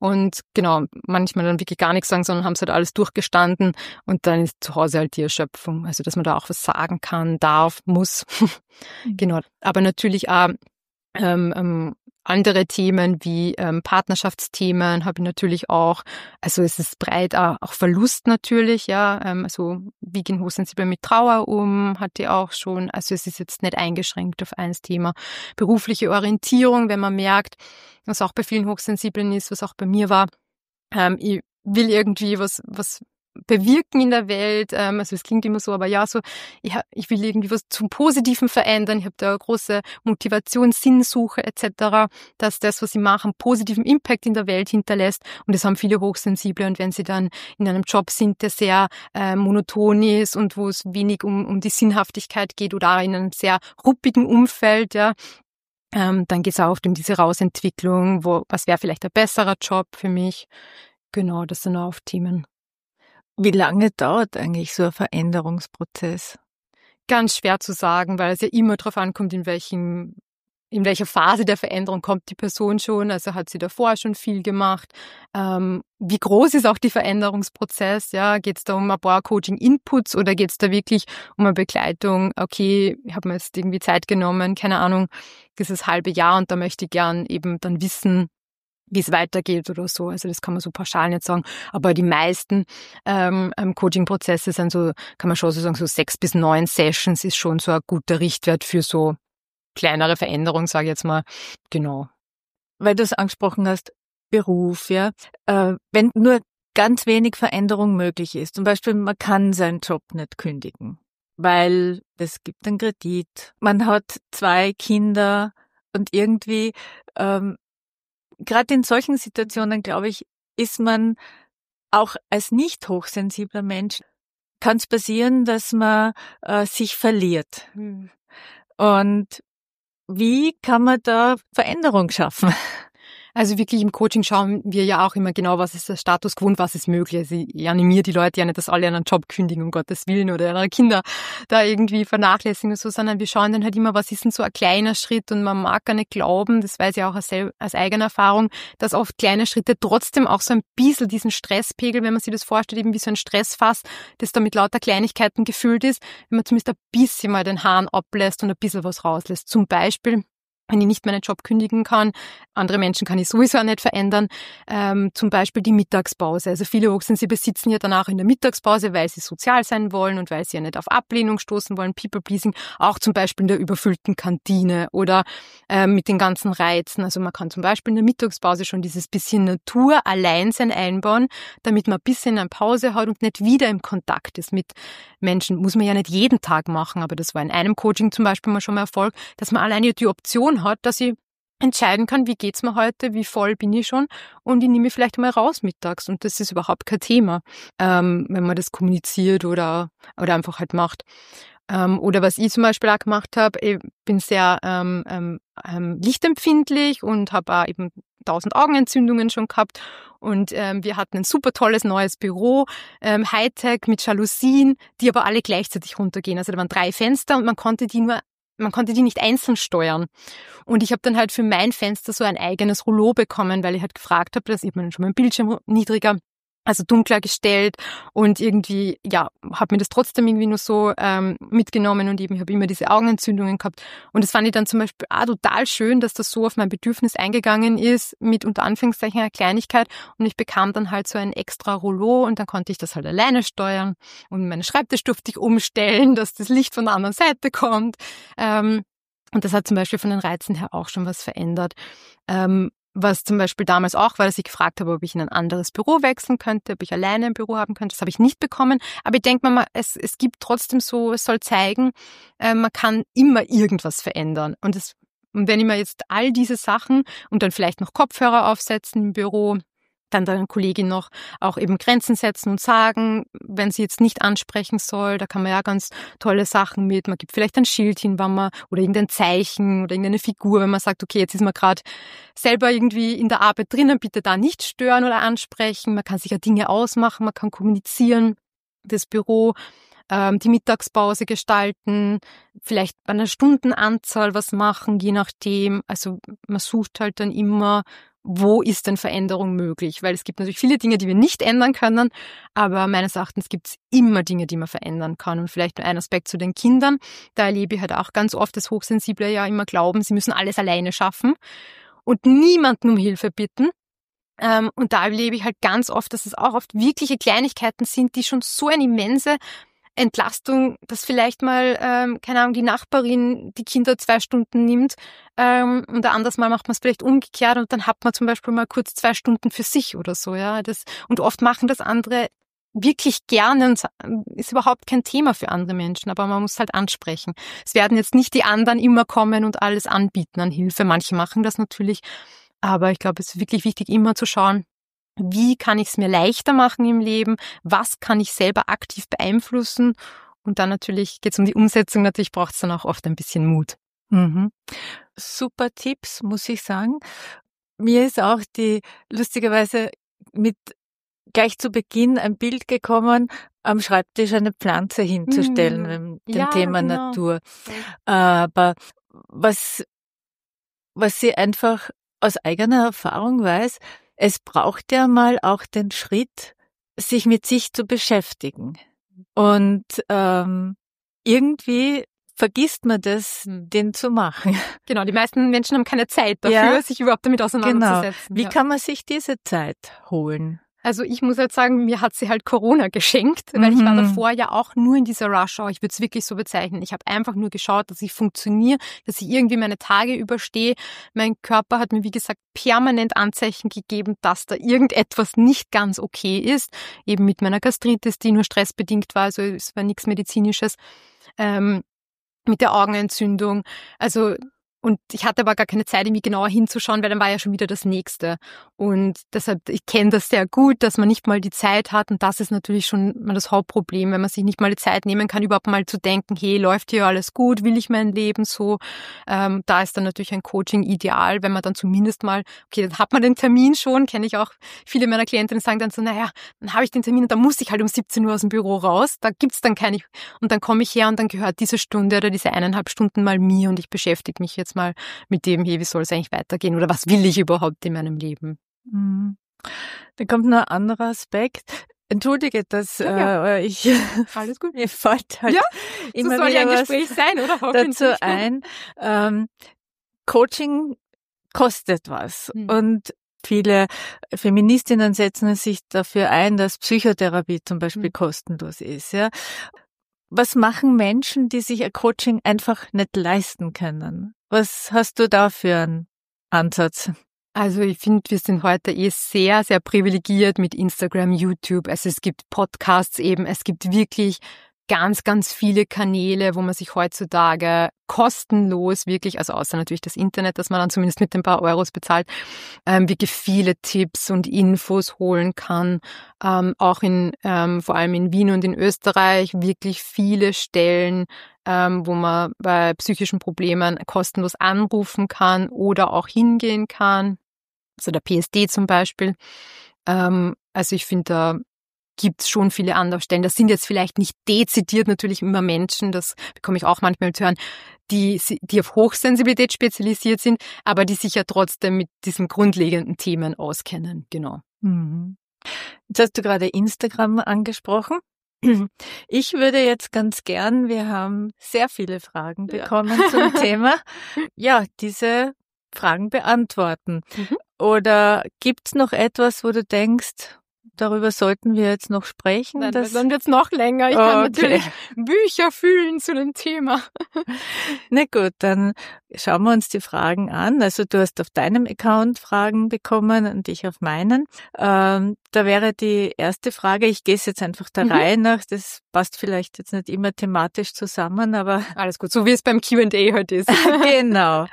Und genau, manchmal dann wirklich gar nichts sagen, sondern haben es halt alles durchgestanden und dann ist zu Hause halt die Erschöpfung. Also, dass man da auch was sagen kann, darf, muss. Genau. Aber natürlich auch ähm, ähm, andere Themen wie ähm, Partnerschaftsthemen habe ich natürlich auch. Also es ist breit, auch, auch Verlust natürlich, ja. Ähm, also wie gehen Hochsensible mit Trauer um, hat die auch schon. Also es ist jetzt nicht eingeschränkt auf eines Thema. Berufliche Orientierung, wenn man merkt, was auch bei vielen Hochsensiblen ist, was auch bei mir war. Ähm, ich will irgendwie was, was bewirken in der Welt. Ähm, also es klingt immer so, aber ja, so ich, ich will irgendwie was zum Positiven verändern. Ich habe da eine große Motivation, Sinnsuche et cetera, dass das, was ich mache, einen positiven Impact in der Welt hinterlässt. Und das haben viele Hochsensible. Und wenn sie dann in einem Job sind, der sehr äh, monoton ist und wo es wenig um, um die Sinnhaftigkeit geht oder auch in einem sehr ruppigen Umfeld, ja, ähm, dann geht es auch oft um diese Rausentwicklung, wo was wäre vielleicht ein besserer Job für mich. Genau, das sind auch oft Themen. Wie lange dauert eigentlich so ein Veränderungsprozess? Ganz schwer zu sagen, weil es ja immer darauf ankommt, in welchem, in welcher Phase der Veränderung kommt die Person schon. Also hat sie davor schon viel gemacht. Ähm, wie groß ist auch der Veränderungsprozess? Ja, geht es da um ein paar Coaching-Inputs oder geht es da wirklich um eine Begleitung? Okay, ich habe mir jetzt irgendwie Zeit genommen, keine Ahnung, dieses halbe Jahr und da möchte ich gern eben dann wissen, wie es weitergeht oder so. Also das kann man so pauschal nicht sagen. Aber die meisten ähm, Coaching-Prozesse sind so, kann man schon so sagen, so sechs bis neun Sessions ist schon so ein guter Richtwert für so kleinere Veränderungen, sage ich jetzt mal. Genau. Weil du es angesprochen hast, Beruf, ja. Äh, wenn nur ganz wenig Veränderung möglich ist, zum Beispiel man kann seinen Job nicht kündigen, weil es gibt einen Kredit, man hat zwei Kinder und irgendwie ähm, gerade in solchen Situationen, glaube ich, ist man auch als nicht hochsensibler Mensch, kann es passieren, dass man äh, sich verliert. Hm. Und wie kann man da Veränderung schaffen? Also wirklich im Coaching schauen wir ja auch immer genau, was ist der Status quo und was ist möglich. Also ich animiere die Leute ja nicht, dass alle einen Job kündigen, um Gottes Willen, oder ihre Kinder da irgendwie vernachlässigen und so, sondern wir schauen dann halt immer, was ist denn so ein kleiner Schritt, und man mag gar nicht glauben, das weiß ich auch aus, aus eigener Erfahrung, dass oft kleine Schritte trotzdem auch so ein bisschen diesen Stresspegel, wenn man sich das vorstellt, eben wie so ein Stressfass, das da mit lauter Kleinigkeiten gefüllt ist, wenn man zumindest ein bisschen mal den Hahn ablässt und ein bisschen was rauslässt. Zum Beispiel, wenn ich nicht meinen Job kündigen kann, andere Menschen kann ich sowieso auch nicht verändern, ähm, zum Beispiel die Mittagspause. Also viele Hochsensible sitzen ja danach in der Mittagspause, weil sie sozial sein wollen und weil sie ja nicht auf Ablehnung stoßen wollen, People-Pleasing, auch zum Beispiel in der überfüllten Kantine oder äh, mit den ganzen Reizen. Also man kann zum Beispiel in der Mittagspause schon dieses bisschen Natur, Alleinsein einbauen, damit man ein bisschen eine Pause hat und nicht wieder im Kontakt ist mit Menschen. Muss man ja nicht jeden Tag machen, aber das war in einem Coaching zum Beispiel mal schon mal Erfolg, dass man alleine die Option hat, dass ich entscheiden kann, wie geht's mir heute, wie voll bin ich schon, und ich nehme mich vielleicht mal raus mittags, und das ist überhaupt kein Thema, ähm, wenn man das kommuniziert oder oder einfach halt macht. Ähm, oder was ich zum Beispiel auch gemacht habe, ich bin sehr ähm, ähm, ähm, lichtempfindlich und habe auch eben tausend Augenentzündungen schon gehabt, und ähm, wir hatten ein super tolles neues Büro, ähm, Hightech mit Jalousien, die aber alle gleichzeitig runtergehen. Also da waren drei Fenster und man konnte die nur Man konnte die nicht einzeln steuern. Und ich habe dann halt für mein Fenster so ein eigenes Rouleau bekommen, weil ich halt gefragt habe, dass ich mir schon meinen Bildschirm niedriger, also dunkler gestellt, und irgendwie, ja, habe mir das trotzdem irgendwie nur so ähm, mitgenommen, und eben, ich habe immer diese Augenentzündungen gehabt. Und das fand ich dann zum Beispiel auch total schön, dass das so auf mein Bedürfnis eingegangen ist, mit unter Anführungszeichen einer Kleinigkeit. Und ich bekam dann halt so ein extra Rouleau, und dann konnte ich das halt alleine steuern, und meinen Schreibtisch durfte ich umstellen, dass das Licht von der anderen Seite kommt. Ähm, und das hat zum Beispiel von den Reizen her auch schon was verändert. Ähm, Was zum Beispiel damals auch war, dass ich gefragt habe, ob ich in ein anderes Büro wechseln könnte, ob ich alleine ein Büro haben könnte. Das habe ich nicht bekommen. Aber ich denke mal, es, es gibt trotzdem so, es soll zeigen, äh, man kann immer irgendwas verändern. Und, es, und wenn ich mir jetzt all diese Sachen und dann vielleicht noch Kopfhörer aufsetzen im Büro, dann der Kollegin noch auch eben Grenzen setzen und sagen, wenn sie jetzt nicht ansprechen soll, da kann man ja ganz tolle Sachen mit, man gibt vielleicht ein Schild hin, wenn man, oder irgendein Zeichen oder irgendeine Figur, wenn man sagt, okay, jetzt ist man gerade selber irgendwie in der Arbeit drinnen, bitte da nicht stören oder ansprechen, man kann sich ja Dinge ausmachen, man kann kommunizieren, das Büro, ähm, die Mittagspause gestalten, vielleicht bei einer Stundenanzahl was machen, je nachdem, also man sucht halt dann immer, wo ist denn Veränderung möglich? Weil es gibt natürlich viele Dinge, die wir nicht ändern können, aber meines Erachtens gibt es immer Dinge, die man verändern kann. Und vielleicht ein Aspekt zu den Kindern, da erlebe ich halt auch ganz oft, dass Hochsensible ja immer glauben, sie müssen alles alleine schaffen und niemanden um Hilfe bitten. Ähm, und da erlebe ich halt ganz oft, dass es auch oft wirkliche Kleinigkeiten sind, die schon so eine immense Entlastung, dass vielleicht mal, ähm, keine Ahnung, die Nachbarin die Kinder zwei Stunden nimmt ähm, und ein anderes Mal macht man es vielleicht umgekehrt und dann hat man zum Beispiel mal kurz zwei Stunden für sich oder so. Ja, das, und oft machen das andere wirklich gerne und ist überhaupt kein Thema für andere Menschen, aber man muss halt ansprechen. Es werden jetzt nicht die anderen immer kommen und alles anbieten an Hilfe. Manche machen das natürlich, aber ich glaube, es ist wirklich wichtig, immer zu schauen, wie kann ich es mir leichter machen im Leben? Was kann ich selber aktiv beeinflussen? Und dann natürlich geht es um die Umsetzung. Natürlich braucht es dann auch oft ein bisschen Mut. Mhm. Super Tipps, muss ich sagen. Mir ist auch die lustigerweise mit gleich zu Beginn ein Bild gekommen, am Schreibtisch eine Pflanze hinzustellen, Mhm. mit dem Ja, Thema genau. Natur. Aber was, was sie einfach aus eigener Erfahrung weiß, es braucht ja mal auch den Schritt, sich mit sich zu beschäftigen. Und ähm, irgendwie vergisst man das, den zu machen. Genau, die meisten Menschen haben keine Zeit dafür, Ja, sich überhaupt damit auseinanderzusetzen. Genau. Wie ja. kann man sich diese Zeit holen? Also ich muss halt sagen, mir hat sie halt Corona geschenkt, weil Mhm. ich war davor ja auch nur in dieser Rush-Hour. Ich würde es wirklich so bezeichnen. Ich habe einfach nur geschaut, dass ich funktioniere, dass ich irgendwie meine Tage überstehe. Mein Körper hat mir, wie gesagt, permanent Anzeichen gegeben, dass da irgendetwas nicht ganz okay ist. Eben mit meiner Gastritis, die nur stressbedingt war, also es war nichts Medizinisches. Ähm, mit der Augenentzündung. Also und ich hatte aber gar keine Zeit, irgendwie genauer hinzuschauen, weil dann war ja schon wieder das Nächste. Und deshalb, ich kenne das sehr gut, dass man nicht mal die Zeit hat. Und das ist natürlich schon mal das Hauptproblem, wenn man sich nicht mal die Zeit nehmen kann, überhaupt mal zu denken, hey, läuft hier alles gut? Will ich mein Leben so? Ähm, da ist dann natürlich ein Coaching ideal, wenn man dann zumindest mal, okay, dann hat man den Termin schon, kenne ich auch viele meiner Klientinnen sagen dann so, naja, dann habe ich den Termin und dann muss ich halt um siebzehn Uhr aus dem Büro raus. Da gibt's dann keine, und dann komme ich her und dann gehört diese Stunde oder diese eineinhalb Stunden mal mir und ich beschäftige mich jetzt mal mit dem, hey, wie soll es eigentlich weitergehen oder was will ich überhaupt in meinem Leben? Mhm. Da kommt noch ein anderer Aspekt. Entschuldige, dass Ja, äh, ich Alles gut. mir fällt halt Ja, immer so soll wieder ja ein was Gespräch sein, oder? Hoffentlich. dazu ein. Ähm, Coaching kostet was Hm. und viele Feministinnen setzen sich dafür ein, dass Psychotherapie zum Beispiel Hm. kostenlos ist. Ja, was machen Menschen, die sich ein Coaching einfach nicht leisten können? Was hast du da für einen Ansatz? Also ich finde, wir sind heute eh sehr, sehr privilegiert mit Instagram, YouTube. Also es gibt Podcasts eben, es gibt wirklich ganz, ganz viele Kanäle, wo man sich heutzutage kostenlos wirklich, also außer natürlich das Internet, dass man dann zumindest mit ein paar Euros bezahlt, ähm, wirklich viele Tipps und Infos holen kann. Ähm, auch in, ähm, vor allem in Wien und in Österreich wirklich viele Stellen, ähm, wo man bei psychischen Problemen kostenlos anrufen kann oder auch hingehen kann. Also der P S D zum Beispiel. Ähm, also ich finde, da gibt's schon viele Anlaufstellen. Das sind jetzt vielleicht nicht dezidiert natürlich immer Menschen, das bekomme ich auch manchmal zu hören, die, die auf Hochsensibilität spezialisiert sind, aber die sich ja trotzdem mit diesen grundlegenden Themen auskennen. Genau. Mhm. Jetzt hast du gerade Instagram angesprochen. Ich würde jetzt ganz gern, wir haben sehr viele Fragen bekommen ja. zum Thema, ja, diese Fragen beantworten. Mhm. Oder gibt's noch etwas, wo du denkst, darüber sollten wir jetzt noch sprechen? Nein, dann wird's noch länger. Ich kann okay. natürlich Bücher füllen zu dem Thema. Na gut, dann schauen wir uns die Fragen an. Also du hast auf deinem Account Fragen bekommen und ich auf meinen. Ähm, da wäre die erste Frage, ich gehe es jetzt einfach der mhm. Reihe nach, das passt vielleicht jetzt nicht immer thematisch zusammen, aber... Alles gut, so wie es beim Q and A heute ist. Genau.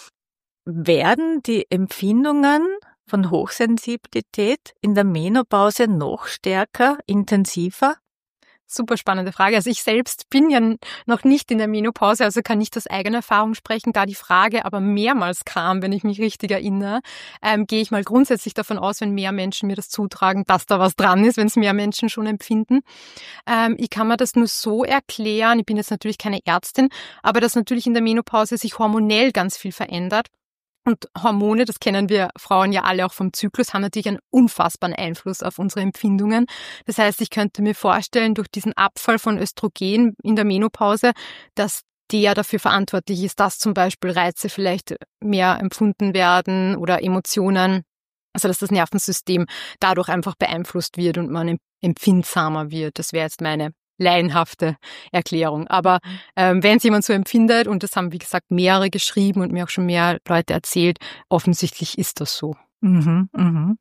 Werden die Empfindungen von Hochsensibilität in der Menopause noch stärker, intensiver? Super spannende Frage. Also ich selbst bin ja noch nicht in der Menopause, also kann nicht aus eigener Erfahrung sprechen, da die Frage aber mehrmals kam, wenn ich mich richtig erinnere, ähm, gehe ich mal grundsätzlich davon aus, wenn mehr Menschen mir das zutragen, dass da was dran ist, wenn es mehr Menschen schon empfinden. Ähm, ich kann mir das nur so erklären, ich bin jetzt natürlich keine Ärztin, aber dass natürlich in der Menopause sich hormonell ganz viel verändert. Und Hormone, das kennen wir Frauen ja alle auch vom Zyklus, haben natürlich einen unfassbaren Einfluss auf unsere Empfindungen. Das heißt, ich könnte mir vorstellen, durch diesen Abfall von Östrogen in der Menopause, dass der dafür verantwortlich ist, dass zum Beispiel Reize vielleicht mehr empfunden werden oder Emotionen. Also dass das Nervensystem dadurch einfach beeinflusst wird und man empfindsamer wird. Das wäre jetzt meine laienhafte Erklärung. Aber ähm, wenn es jemand so empfindet, und das haben, wie gesagt, mehrere geschrieben und mir auch schon mehr Leute erzählt, offensichtlich ist das so. Mhm, mhm.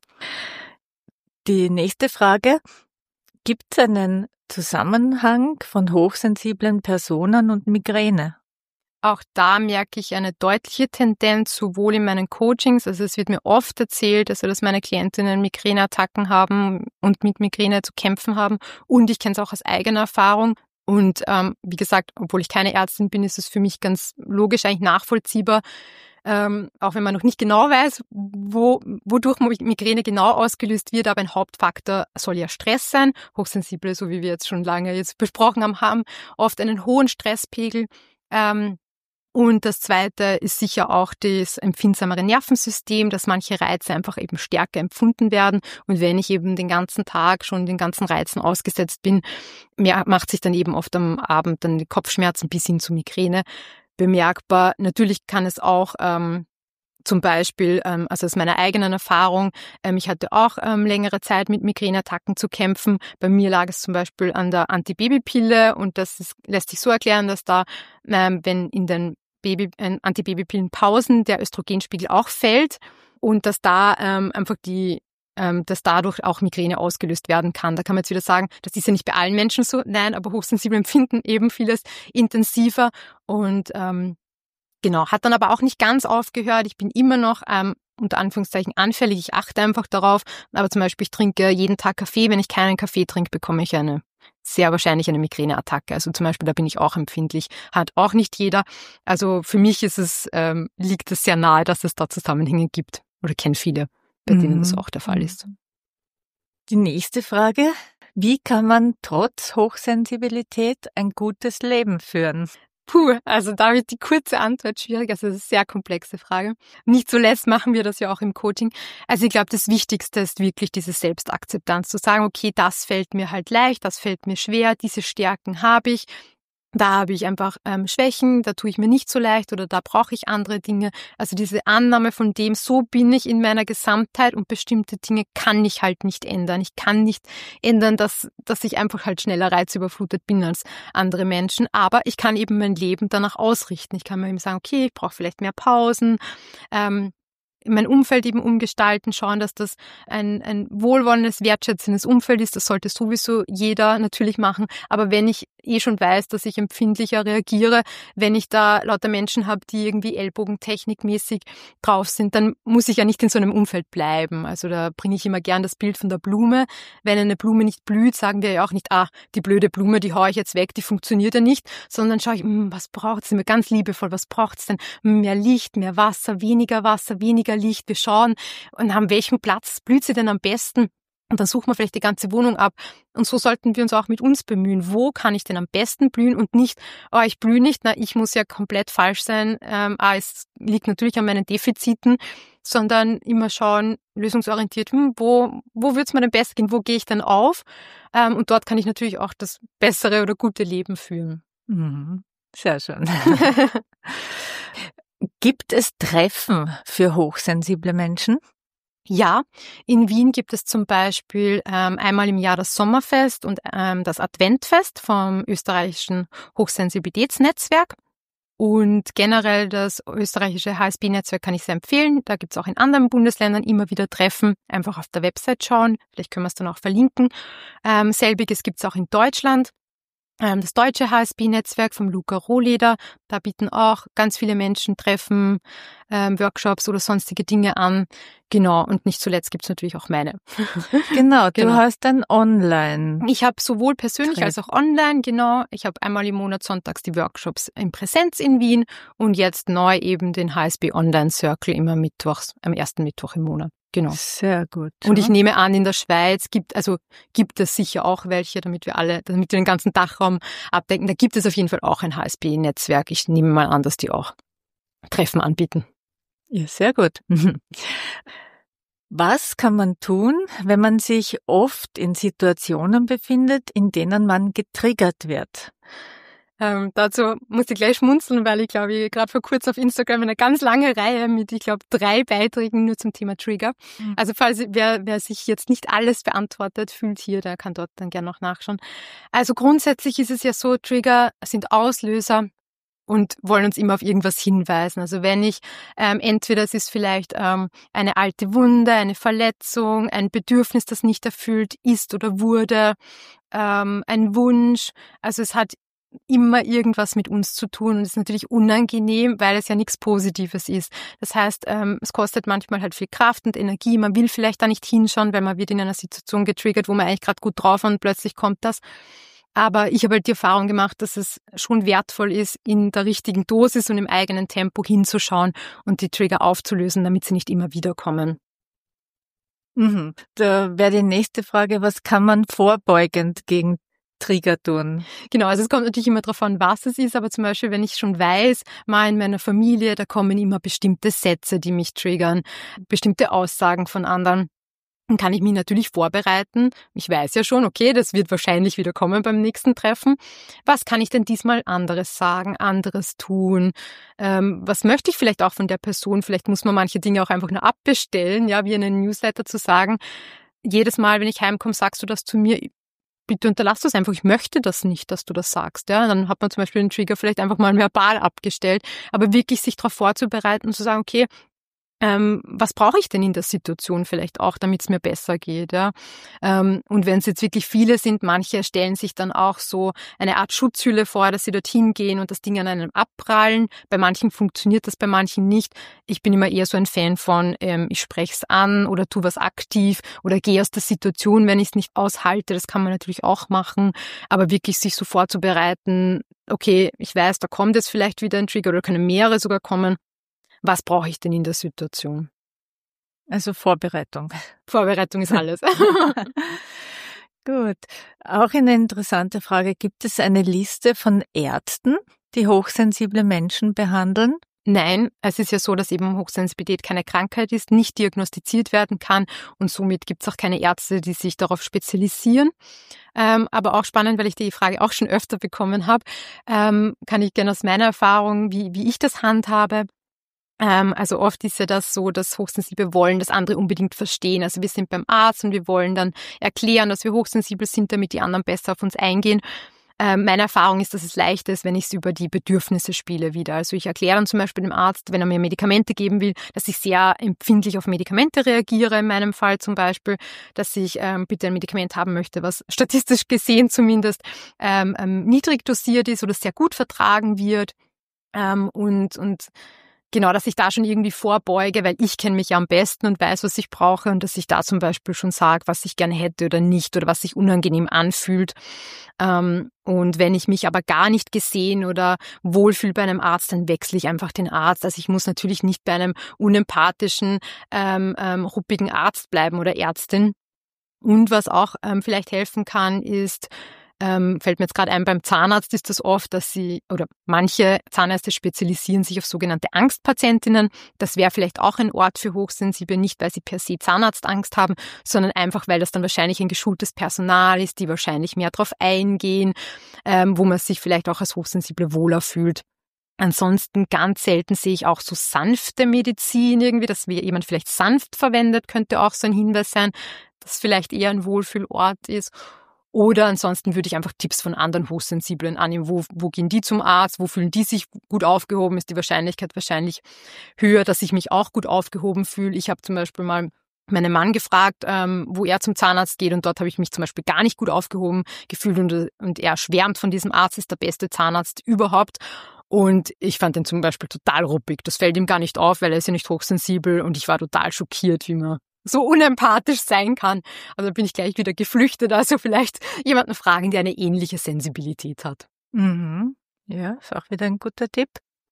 Die nächste Frage: Gibt es einen Zusammenhang von hochsensiblen Personen und Migräne? Auch da merke ich eine deutliche Tendenz, sowohl in meinen Coachings, also es wird mir oft erzählt, also dass meine Klientinnen Migräneattacken haben und mit Migräne zu kämpfen haben, und ich kenne es auch aus eigener Erfahrung. Und ähm, wie gesagt, obwohl ich keine Ärztin bin, ist es für mich ganz logisch, eigentlich nachvollziehbar, ähm, auch wenn man noch nicht genau weiß, wo, wodurch Migräne genau ausgelöst wird, aber ein Hauptfaktor soll ja Stress sein. Hochsensible, so wie wir jetzt schon lange jetzt besprochen haben, haben oft einen hohen Stresspegel. Ähm, Und das Zweite ist sicher auch das empfindsamere Nervensystem, dass manche Reize einfach eben stärker empfunden werden. Und wenn ich eben den ganzen Tag schon den ganzen Reizen ausgesetzt bin, macht sich dann eben oft am Abend dann die Kopfschmerzen bis hin zu Migräne bemerkbar. Natürlich kann es auch ähm, zum Beispiel, ähm, also aus meiner eigenen Erfahrung, ähm, ich hatte auch ähm, längere Zeit mit Migräneattacken zu kämpfen. Bei mir lag es zum Beispiel an der Antibabypille, und das ist, lässt sich so erklären, dass da, ähm, wenn in den Baby, äh, Antibabypillenpausen der Östrogenspiegel auch fällt und dass da ähm, einfach die, ähm, dass dadurch auch Migräne ausgelöst werden kann. Da kann man jetzt wieder sagen, das ist ja nicht bei allen Menschen so, nein, aber hochsensible empfinden eben vieles intensiver, und ähm, genau, hat dann aber auch nicht ganz aufgehört. Ich bin immer noch ähm, unter Anführungszeichen anfällig. Ich achte einfach darauf, aber zum Beispiel ich trinke jeden Tag Kaffee. Wenn ich keinen Kaffee trinke, bekomme ich eine sehr wahrscheinlich eine Migräneattacke. Also zum Beispiel, da bin ich auch empfindlich. Hat auch nicht jeder. Also für mich ist es, ähm, liegt es sehr nahe, dass es da Zusammenhänge gibt. Oder kenne viele, bei mhm. denen das auch der Fall ist. Die nächste Frage: Wie kann man trotz Hochsensibilität ein gutes Leben führen? Puh, also da wird die kurze Antwort schwierig. Also das ist eine sehr komplexe Frage. Nicht zuletzt machen wir das ja auch im Coaching. Also ich glaube, das Wichtigste ist wirklich diese Selbstakzeptanz, zu sagen, okay, das fällt mir halt leicht, das fällt mir schwer, diese Stärken habe ich. Da habe ich einfach ähm, Schwächen, da tue ich mir nicht so leicht oder da brauche ich andere Dinge. Also diese Annahme von dem, so bin ich in meiner Gesamtheit und bestimmte Dinge kann ich halt nicht ändern. Ich kann nicht ändern, dass, dass ich einfach halt schneller reizüberflutet bin als andere Menschen. Aber ich kann eben mein Leben danach ausrichten. Ich kann mir eben sagen, okay, ich brauche vielleicht mehr Pausen, ähm, mein Umfeld eben umgestalten, schauen, dass das ein, ein wohlwollendes, wertschätzendes Umfeld ist. Das sollte sowieso jeder natürlich machen. Aber wenn ich eh schon weiß, dass ich empfindlicher reagiere, wenn ich da lauter Menschen habe, die irgendwie ellbogentechnikmäßig drauf sind, dann muss ich ja nicht in so einem Umfeld bleiben. Also da bringe ich immer gern das Bild von der Blume. Wenn eine Blume nicht blüht, sagen wir ja auch nicht, ah, die blöde Blume, die haue ich jetzt weg, die funktioniert ja nicht, sondern schaue ich, mh, was braucht es denn? Ganz liebevoll, was braucht es denn? Mehr Licht, mehr Wasser, weniger Wasser, weniger Licht. Wir schauen, an welchem Platz blüht sie denn am besten? Und dann suchen wir vielleicht die ganze Wohnung ab. Und so sollten wir uns auch mit uns bemühen. Wo kann ich denn am besten blühen und nicht, oh, ich blühe nicht, na, ich muss ja komplett falsch sein. Ähm, ah, es liegt natürlich an meinen Defiziten, sondern immer schauen, lösungsorientiert, hm, wo, wo würde es mir denn besser gehen? Wo gehe ich denn auf? Ähm, und dort kann ich natürlich auch das bessere oder gute Leben führen. Mhm. Sehr schön. Gibt es Treffen für hochsensible Menschen? Ja, in Wien gibt es zum Beispiel ähm, einmal im Jahr das Sommerfest und ähm, das Adventfest vom österreichischen Hochsensibilitätsnetzwerk. Und generell das österreichische H S B-Netzwerk kann ich sehr empfehlen. Da gibt es auch in anderen Bundesländern immer wieder Treffen. Einfach auf der Website schauen. Vielleicht können wir es dann auch verlinken. Ähm, selbiges gibt es auch in Deutschland. Das deutsche H S B-Netzwerk vom Luca Rohleder, da bieten auch ganz viele Menschen Treffen, ähm, Workshops oder sonstige Dinge an. Genau, und nicht zuletzt gibt's natürlich auch meine. Genau, du genau. hast ein Online. Ich habe sowohl persönlich Treff. als auch online, genau. Ich habe einmal im Monat sonntags die Workshops in Präsenz in Wien und jetzt neu eben den H S B Online Circle immer mittwochs, am ersten Mittwoch im Monat. Genau. Sehr gut. Und ich nehme an, in der Schweiz gibt, also gibt es sicher auch welche, damit wir alle, damit wir den ganzen Dachraum abdecken. Da gibt es auf jeden Fall auch ein H S B-Netzwerk. Ich nehme mal an, dass die auch Treffen anbieten. Ja, sehr gut. Was kann man tun, wenn man sich oft in Situationen befindet, in denen man getriggert wird? Ähm, dazu muss ich gleich schmunzeln, weil ich glaube, ich gerade vor kurzem auf Instagram eine ganz lange Reihe mit, ich glaube, drei Beiträgen nur zum Thema Trigger. Mhm. Also falls wer, wer sich jetzt nicht alles beantwortet fühlt hier, der kann dort dann gerne noch nachschauen. Also grundsätzlich ist es ja so, Trigger sind Auslöser und wollen uns immer auf irgendwas hinweisen. Also wenn ich, ähm, entweder es ist vielleicht ähm, eine alte Wunde, eine Verletzung, ein Bedürfnis, das nicht erfüllt ist oder wurde, ähm, ein Wunsch. Also es hat immer irgendwas mit uns zu tun und ist natürlich unangenehm, weil es ja nichts Positives ist. Das heißt, ähm, es kostet manchmal halt viel Kraft und Energie. Man will vielleicht da nicht hinschauen, weil man wird in einer Situation getriggert, wo man eigentlich gerade gut drauf war und plötzlich kommt das. Aber ich habe halt die Erfahrung gemacht, dass es schon wertvoll ist, in der richtigen Dosis und im eigenen Tempo hinzuschauen und die Trigger aufzulösen, damit sie nicht immer wiederkommen. Mhm. Da wäre die nächste Frage, was kann man vorbeugend gegen Trigger tun? Genau, also es kommt natürlich immer darauf an, was es ist, aber zum Beispiel, wenn ich schon weiß, mal in meiner Familie, da kommen immer bestimmte Sätze, die mich triggern, bestimmte Aussagen von anderen, dann kann ich mich natürlich vorbereiten. Ich weiß ja schon, okay, das wird wahrscheinlich wieder kommen beim nächsten Treffen. Was kann ich denn diesmal anderes sagen, anderes tun? Ähm, was möchte ich vielleicht auch von der Person? Vielleicht muss man manche Dinge auch einfach nur abbestellen, ja, wie in einem Newsletter zu sagen. Jedes Mal, wenn ich heimkomme, sagst du das zu mir. Bitte unterlass das einfach. Ich möchte das nicht, dass du das sagst. Ja, dann hat man zum Beispiel den Trigger vielleicht einfach mal verbal abgestellt. Aber wirklich sich darauf vorzubereiten und zu sagen, okay, Ähm, was brauche ich denn in der Situation vielleicht auch, damit es mir besser geht, ja? Ähm, und wenn es jetzt wirklich viele sind, manche stellen sich dann auch so eine Art Schutzhülle vor, dass sie dorthin gehen und das Ding an einem abprallen. Bei manchen funktioniert das, bei manchen nicht. Ich bin immer eher so ein Fan von, ähm, ich spreche es an oder tu was aktiv oder gehe aus der Situation, wenn ich es nicht aushalte. Das kann man natürlich auch machen, aber wirklich sich so vorzubereiten, okay, ich weiß, da kommt jetzt vielleicht wieder ein Trigger oder können mehrere sogar kommen. Was brauche ich denn in der Situation? Also Vorbereitung. Vorbereitung ist alles. Gut. Auch eine interessante Frage. Gibt es eine Liste von Ärzten, die hochsensible Menschen behandeln? Nein, es ist ja so, dass eben Hochsensibilität keine Krankheit ist, nicht diagnostiziert werden kann und somit gibt es auch keine Ärzte, die sich darauf spezialisieren. Ähm, aber auch spannend, weil ich die Frage auch schon öfter bekommen habe, ähm, kann ich gerne aus meiner Erfahrung, wie, wie ich das handhabe. Ähm, also oft ist ja das so, dass Hochsensible wollen, dass andere unbedingt verstehen. Also wir sind beim Arzt und wir wollen dann erklären, dass wir hochsensibel sind, damit die anderen besser auf uns eingehen. Ähm, meine Erfahrung ist, dass es leicht ist, wenn ich es über die Bedürfnisse spiele wieder. Also ich erkläre dann zum Beispiel dem Arzt, wenn er mir Medikamente geben will, dass ich sehr empfindlich auf Medikamente reagiere, in meinem Fall zum Beispiel, dass ich ähm, bitte ein Medikament haben möchte, was statistisch gesehen zumindest ähm, ähm, niedrig dosiert ist oder sehr gut vertragen wird. Ähm, und, und Genau, dass ich da schon irgendwie vorbeuge, weil ich kenne mich ja am besten und weiß, was ich brauche und dass ich da zum Beispiel schon sage, was ich gerne hätte oder nicht oder was sich unangenehm anfühlt. Ähm, und wenn ich mich aber gar nicht gesehen oder wohlfühle bei einem Arzt, dann wechsle ich einfach den Arzt. Also ich muss natürlich nicht bei einem unempathischen, ähm, ähm, ruppigen Arzt bleiben oder Ärztin. Und was auch ähm, vielleicht helfen kann, ist, Ähm, fällt mir jetzt gerade ein, beim Zahnarzt ist das oft, dass sie, oder manche Zahnärzte spezialisieren sich auf sogenannte Angstpatientinnen. Das wäre vielleicht auch ein Ort für Hochsensible, nicht weil sie per se Zahnarztangst haben, sondern einfach, weil das dann wahrscheinlich ein geschultes Personal ist, die wahrscheinlich mehr drauf eingehen, ähm, wo man sich vielleicht auch als Hochsensible wohler fühlt. Ansonsten ganz selten sehe ich auch so sanfte Medizin irgendwie, dass jemand vielleicht sanft verwendet, könnte auch so ein Hinweis sein, dass vielleicht eher ein Wohlfühlort ist. Oder ansonsten würde ich einfach Tipps von anderen Hochsensiblen annehmen. Wo, wo gehen die zum Arzt? Wo fühlen die sich gut aufgehoben? Ist die Wahrscheinlichkeit wahrscheinlich höher, dass ich mich auch gut aufgehoben fühle? Ich habe zum Beispiel mal meinen Mann gefragt, ähm, wo er zum Zahnarzt geht und dort habe ich mich zum Beispiel gar nicht gut aufgehoben gefühlt und, und er schwärmt von diesem Arzt, ist der beste Zahnarzt überhaupt. Und ich fand den zum Beispiel total ruppig. Das fällt ihm gar nicht auf, weil er ist ja nicht hochsensibel und ich war total schockiert, wie man so unempathisch sein kann. Also da bin ich gleich wieder geflüchtet. Also vielleicht jemanden fragen, der eine ähnliche Sensibilität hat. Mhm. Ja, ist auch wieder ein guter Tipp.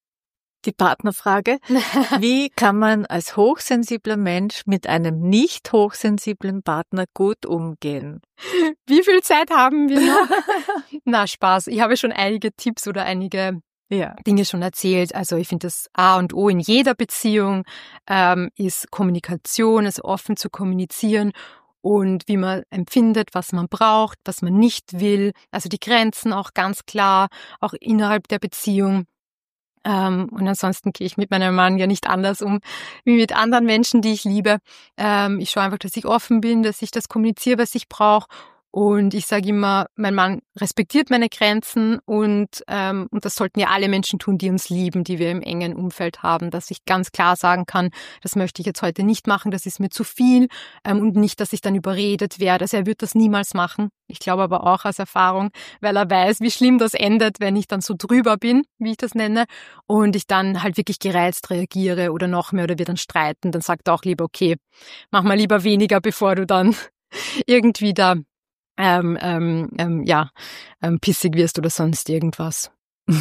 Die Partnerfrage. Wie kann man als hochsensibler Mensch mit einem nicht hochsensiblen Partner gut umgehen? Wie viel Zeit haben wir noch? Na, Spaß. Ich habe schon einige Tipps oder einige ja. Dinge schon erzählt. Also ich finde, das A und O in jeder Beziehung ähm, ist Kommunikation, also offen zu kommunizieren und wie man empfindet, was man braucht, was man nicht will. Also die Grenzen auch ganz klar, auch innerhalb der Beziehung. Ähm, und ansonsten gehe ich mit meinem Mann ja nicht anders um wie mit anderen Menschen, die ich liebe. Ähm, ich schaue einfach, dass ich offen bin, dass ich das kommuniziere, was ich brauche. Und ich sage immer, mein Mann respektiert meine Grenzen und ähm, und das sollten ja alle Menschen tun, die uns lieben, die wir im engen Umfeld haben, dass ich ganz klar sagen kann, das möchte ich jetzt heute nicht machen, das ist mir zu viel ähm, und nicht, dass ich dann überredet werde. Also er wird das niemals machen. Ich glaube aber auch aus Erfahrung, weil er weiß, wie schlimm das endet, wenn ich dann so drüber bin, wie ich das nenne, und ich dann halt wirklich gereizt reagiere oder noch mehr oder wir dann streiten. Dann sagt er auch lieber, okay, mach mal lieber weniger, bevor du dann irgendwie da Ähm, ähm, ähm, ja, ähm, pissig wirst oder sonst irgendwas.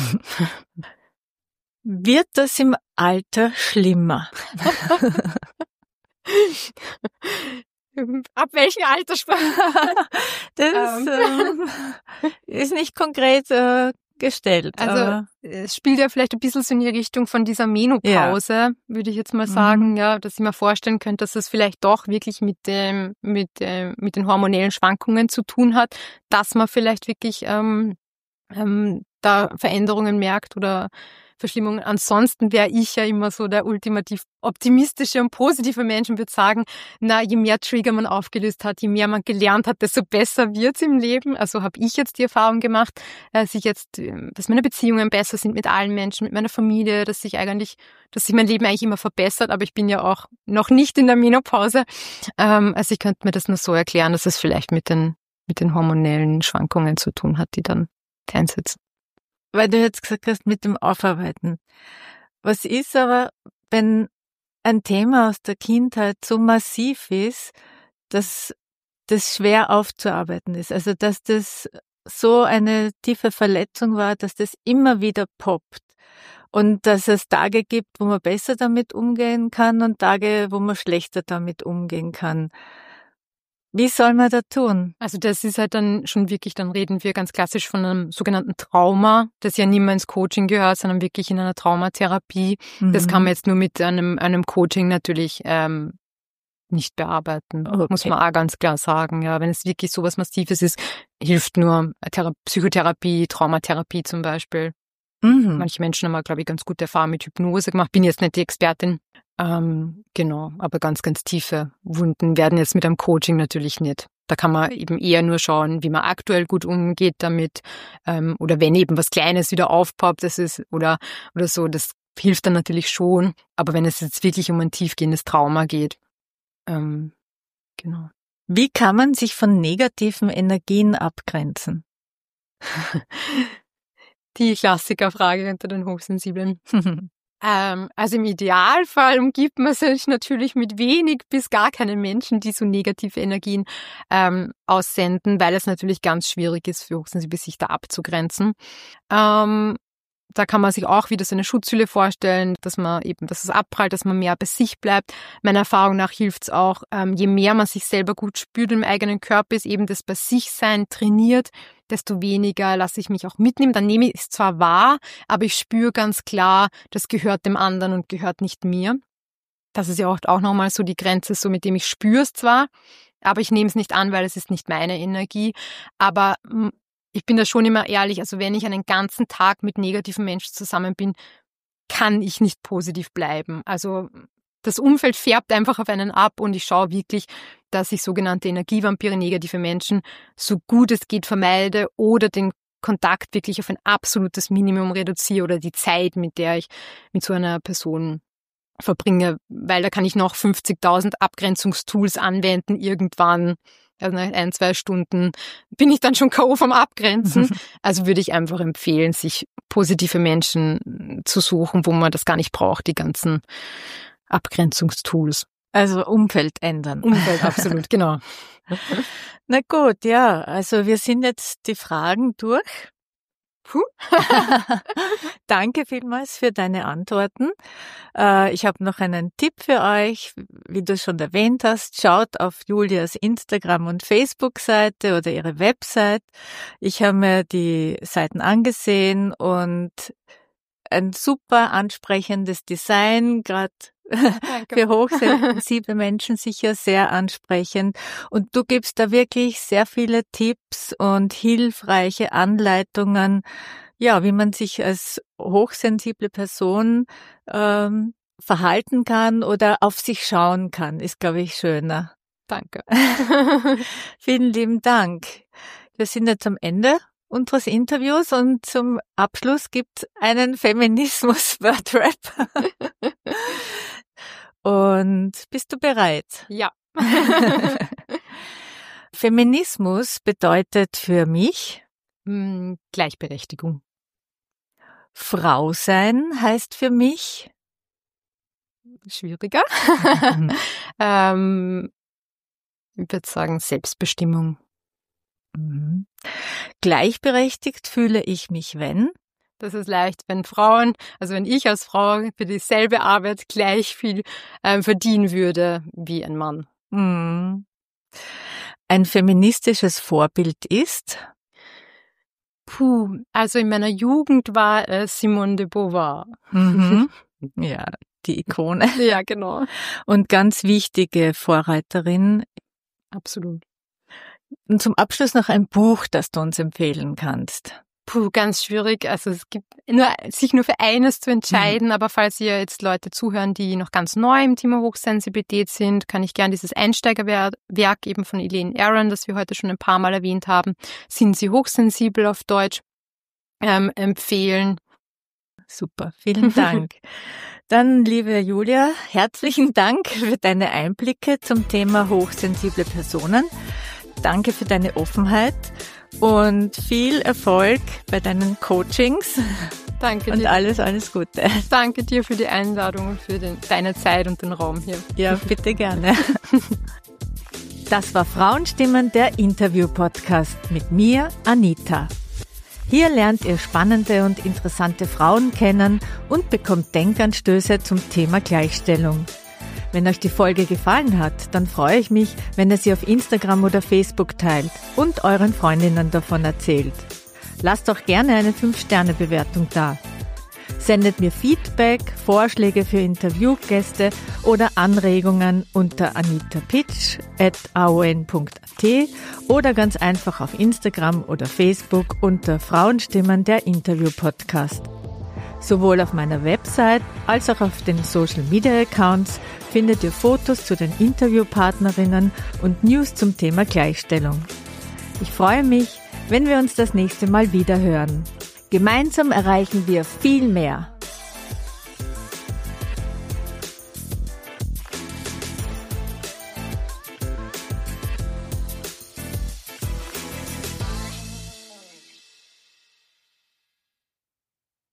Wird das im Alter schlimmer? Ab welchem Alter sprechen? Das ähm, ist nicht konkret äh, gestellt. Also aber es spielt ja vielleicht ein bisschen so in die Richtung von dieser Menopause, ja. würde ich jetzt mal sagen, mhm. ja, dass ich mir vorstellen könnte, dass es vielleicht doch wirklich mit dem, mit dem, mit den hormonellen Schwankungen zu tun hat, dass man vielleicht wirklich ähm, ähm, da Veränderungen merkt oder Verschlimmungen. Ansonsten wäre ich ja immer so der ultimativ optimistische und positive Mensch und würde sagen, na, je mehr Trigger man aufgelöst hat, je mehr man gelernt hat, desto besser wird's im Leben. Also habe ich jetzt die Erfahrung gemacht, dass ich jetzt, dass meine Beziehungen besser sind mit allen Menschen, mit meiner Familie, dass sich eigentlich, dass sich mein Leben eigentlich immer verbessert, aber ich bin ja auch noch nicht in der Menopause. Ähm, also ich könnte mir das nur so erklären, dass es vielleicht mit den, mit den hormonellen Schwankungen zu tun hat, die dann einsetzen. Weil du jetzt gesagt hast, mit dem Aufarbeiten. Was ist aber, wenn ein Thema aus der Kindheit so massiv ist, dass das schwer aufzuarbeiten ist? Also, dass das so eine tiefe Verletzung war, dass das immer wieder poppt. Und dass es Tage gibt, wo man besser damit umgehen kann und Tage, wo man schlechter damit umgehen kann. Wie soll man da tun? Also das ist halt dann schon wirklich, dann reden wir ganz klassisch von einem sogenannten Trauma, das ja nicht mehr ins Coaching gehört, sondern wirklich in einer Traumatherapie. Mhm. Das kann man jetzt nur mit einem, einem Coaching natürlich ähm, nicht bearbeiten, okay. Muss man auch ganz klar sagen. Ja, wenn es wirklich sowas Massives ist, hilft nur Thera- Psychotherapie, Traumatherapie zum Beispiel. Mhm. Manche Menschen haben, glaube ich, ganz gute Erfahrungen mit Hypnose gemacht. Bin jetzt nicht die Expertin. Ähm, genau, aber ganz, ganz tiefe Wunden werden jetzt mit einem Coaching natürlich nicht. Da kann man eben eher nur schauen, wie man aktuell gut umgeht damit, ähm, oder wenn eben was Kleines wieder aufpoppt, das ist, oder, oder so, das hilft dann natürlich schon. Aber wenn es jetzt wirklich um ein tiefgehendes Trauma geht, ähm, genau. Wie kann man sich von negativen Energien abgrenzen? Die Klassikerfrage unter den Hochsensiblen. Ähm, also im Idealfall umgibt man sich natürlich mit wenig bis gar keinen Menschen, die so negative Energien ähm, aussenden, weil es natürlich ganz schwierig ist für Hochsensible, sich da abzugrenzen. Ähm, da kann man sich auch wieder so eine Schutzhülle vorstellen, dass man eben, dass es abprallt, dass man mehr bei sich bleibt. Meiner Erfahrung nach hilft es auch, ähm, je mehr man sich selber gut spürt im eigenen Körper, ist eben das bei sich sein trainiert, desto weniger lasse ich mich auch mitnehmen. Dann nehme ich es zwar wahr, aber ich spüre ganz klar, das gehört dem anderen und gehört nicht mir. Das ist ja auch, auch nochmal so die Grenze, so mit dem ich spüre es zwar, aber ich nehme es nicht an, weil es ist nicht meine Energie. Aber ich bin da schon immer ehrlich, also wenn ich einen ganzen Tag mit negativen Menschen zusammen bin, kann ich nicht positiv bleiben. Also das Umfeld färbt einfach auf einen ab und ich schaue wirklich, dass ich sogenannte Energievampire, negative Menschen, so gut es geht vermeide oder den Kontakt wirklich auf ein absolutes Minimum reduziere oder die Zeit, mit der ich mit so einer Person verbringe, weil da kann ich noch fünfzigtausend Abgrenzungstools anwenden irgendwann. Also nach ein, zwei Stunden bin ich dann schon K O vom Abgrenzen. Also würde ich einfach empfehlen, sich positive Menschen zu suchen, wo man das gar nicht braucht, die ganzen Abgrenzungstools. Also Umfeld ändern. Umfeld, absolut, genau. Na gut, ja, also wir sind jetzt die Fragen durch. Puh. Danke vielmals für deine Antworten. Äh, ich habe noch einen Tipp für euch. Wie du schon erwähnt hast, schaut auf Julias Instagram- und Facebook-Seite oder ihre Website. Ich habe mir die Seiten angesehen und ein super ansprechendes Design, gerade für hochsensible Menschen sicher sehr ansprechend. Und du gibst da wirklich sehr viele Tipps und hilfreiche Anleitungen, ja, wie man sich als hochsensible Person ähm, verhalten kann oder auf sich schauen kann, ist, glaube ich, schöner. Danke. Vielen lieben Dank. Wir sind jetzt am Ende unseres Interviews und zum Abschluss gibt es einen Feminismus-Wordrap. Und bist du bereit? Ja. Feminismus bedeutet für mich Hm, Gleichberechtigung. Frau sein heißt für mich Schwieriger. ähm, ich würde sagen Selbstbestimmung. Mhm. Gleichberechtigt fühle ich mich, wenn? Das ist leicht, wenn Frauen, also wenn ich als Frau für dieselbe Arbeit gleich viel ähm, verdienen würde wie ein Mann. Mhm. Ein feministisches Vorbild ist? Puh, also in meiner Jugend war es Simone de Beauvoir. Mhm. Ja, die Ikone. Ja, genau. Und ganz wichtige Vorreiterin. Absolut. Und zum Abschluss noch ein Buch, das du uns empfehlen kannst. Puh, ganz schwierig. Also es gibt nur, sich nur für eines zu entscheiden, mhm. aber falls ihr jetzt Leute zuhören, die noch ganz neu im Thema Hochsensibilität sind, kann ich gern dieses Einsteigerwerk eben von Elaine Aron, das wir heute schon ein paar Mal erwähnt haben, Sind Sie hochsensibel auf Deutsch, ähm, empfehlen. Super, vielen Dank. Dann, liebe Julia, herzlichen Dank für deine Einblicke zum Thema hochsensible Personen. Danke für deine Offenheit und viel Erfolg bei deinen Coachings. Danke und dir. Und alles, alles Gute. Danke dir für die Einladung und für den, deine Zeit und den Raum hier. Ja, bitte gerne. Das war Frauenstimmen, der Interview-Podcast mit mir, Anita. Hier lernt ihr spannende und interessante Frauen kennen und bekommt Denkanstöße zum Thema Gleichstellung. Wenn euch die Folge gefallen hat, dann freue ich mich, wenn ihr sie auf Instagram oder Facebook teilt und euren Freundinnen davon erzählt. Lasst auch gerne eine fünf Sterne Bewertung da. Sendet mir Feedback, Vorschläge für Interviewgäste oder Anregungen unter anitapitsch at a o n punkt a t oder ganz einfach auf Instagram oder Facebook unter Frauenstimmen der Interview-Podcast. Sowohl auf meiner Website als auch auf den Social-Media-Accounts findet ihr Fotos zu den Interviewpartnerinnen und News zum Thema Gleichstellung. Ich freue mich, wenn wir uns das nächste Mal wieder hören. Gemeinsam erreichen wir viel mehr.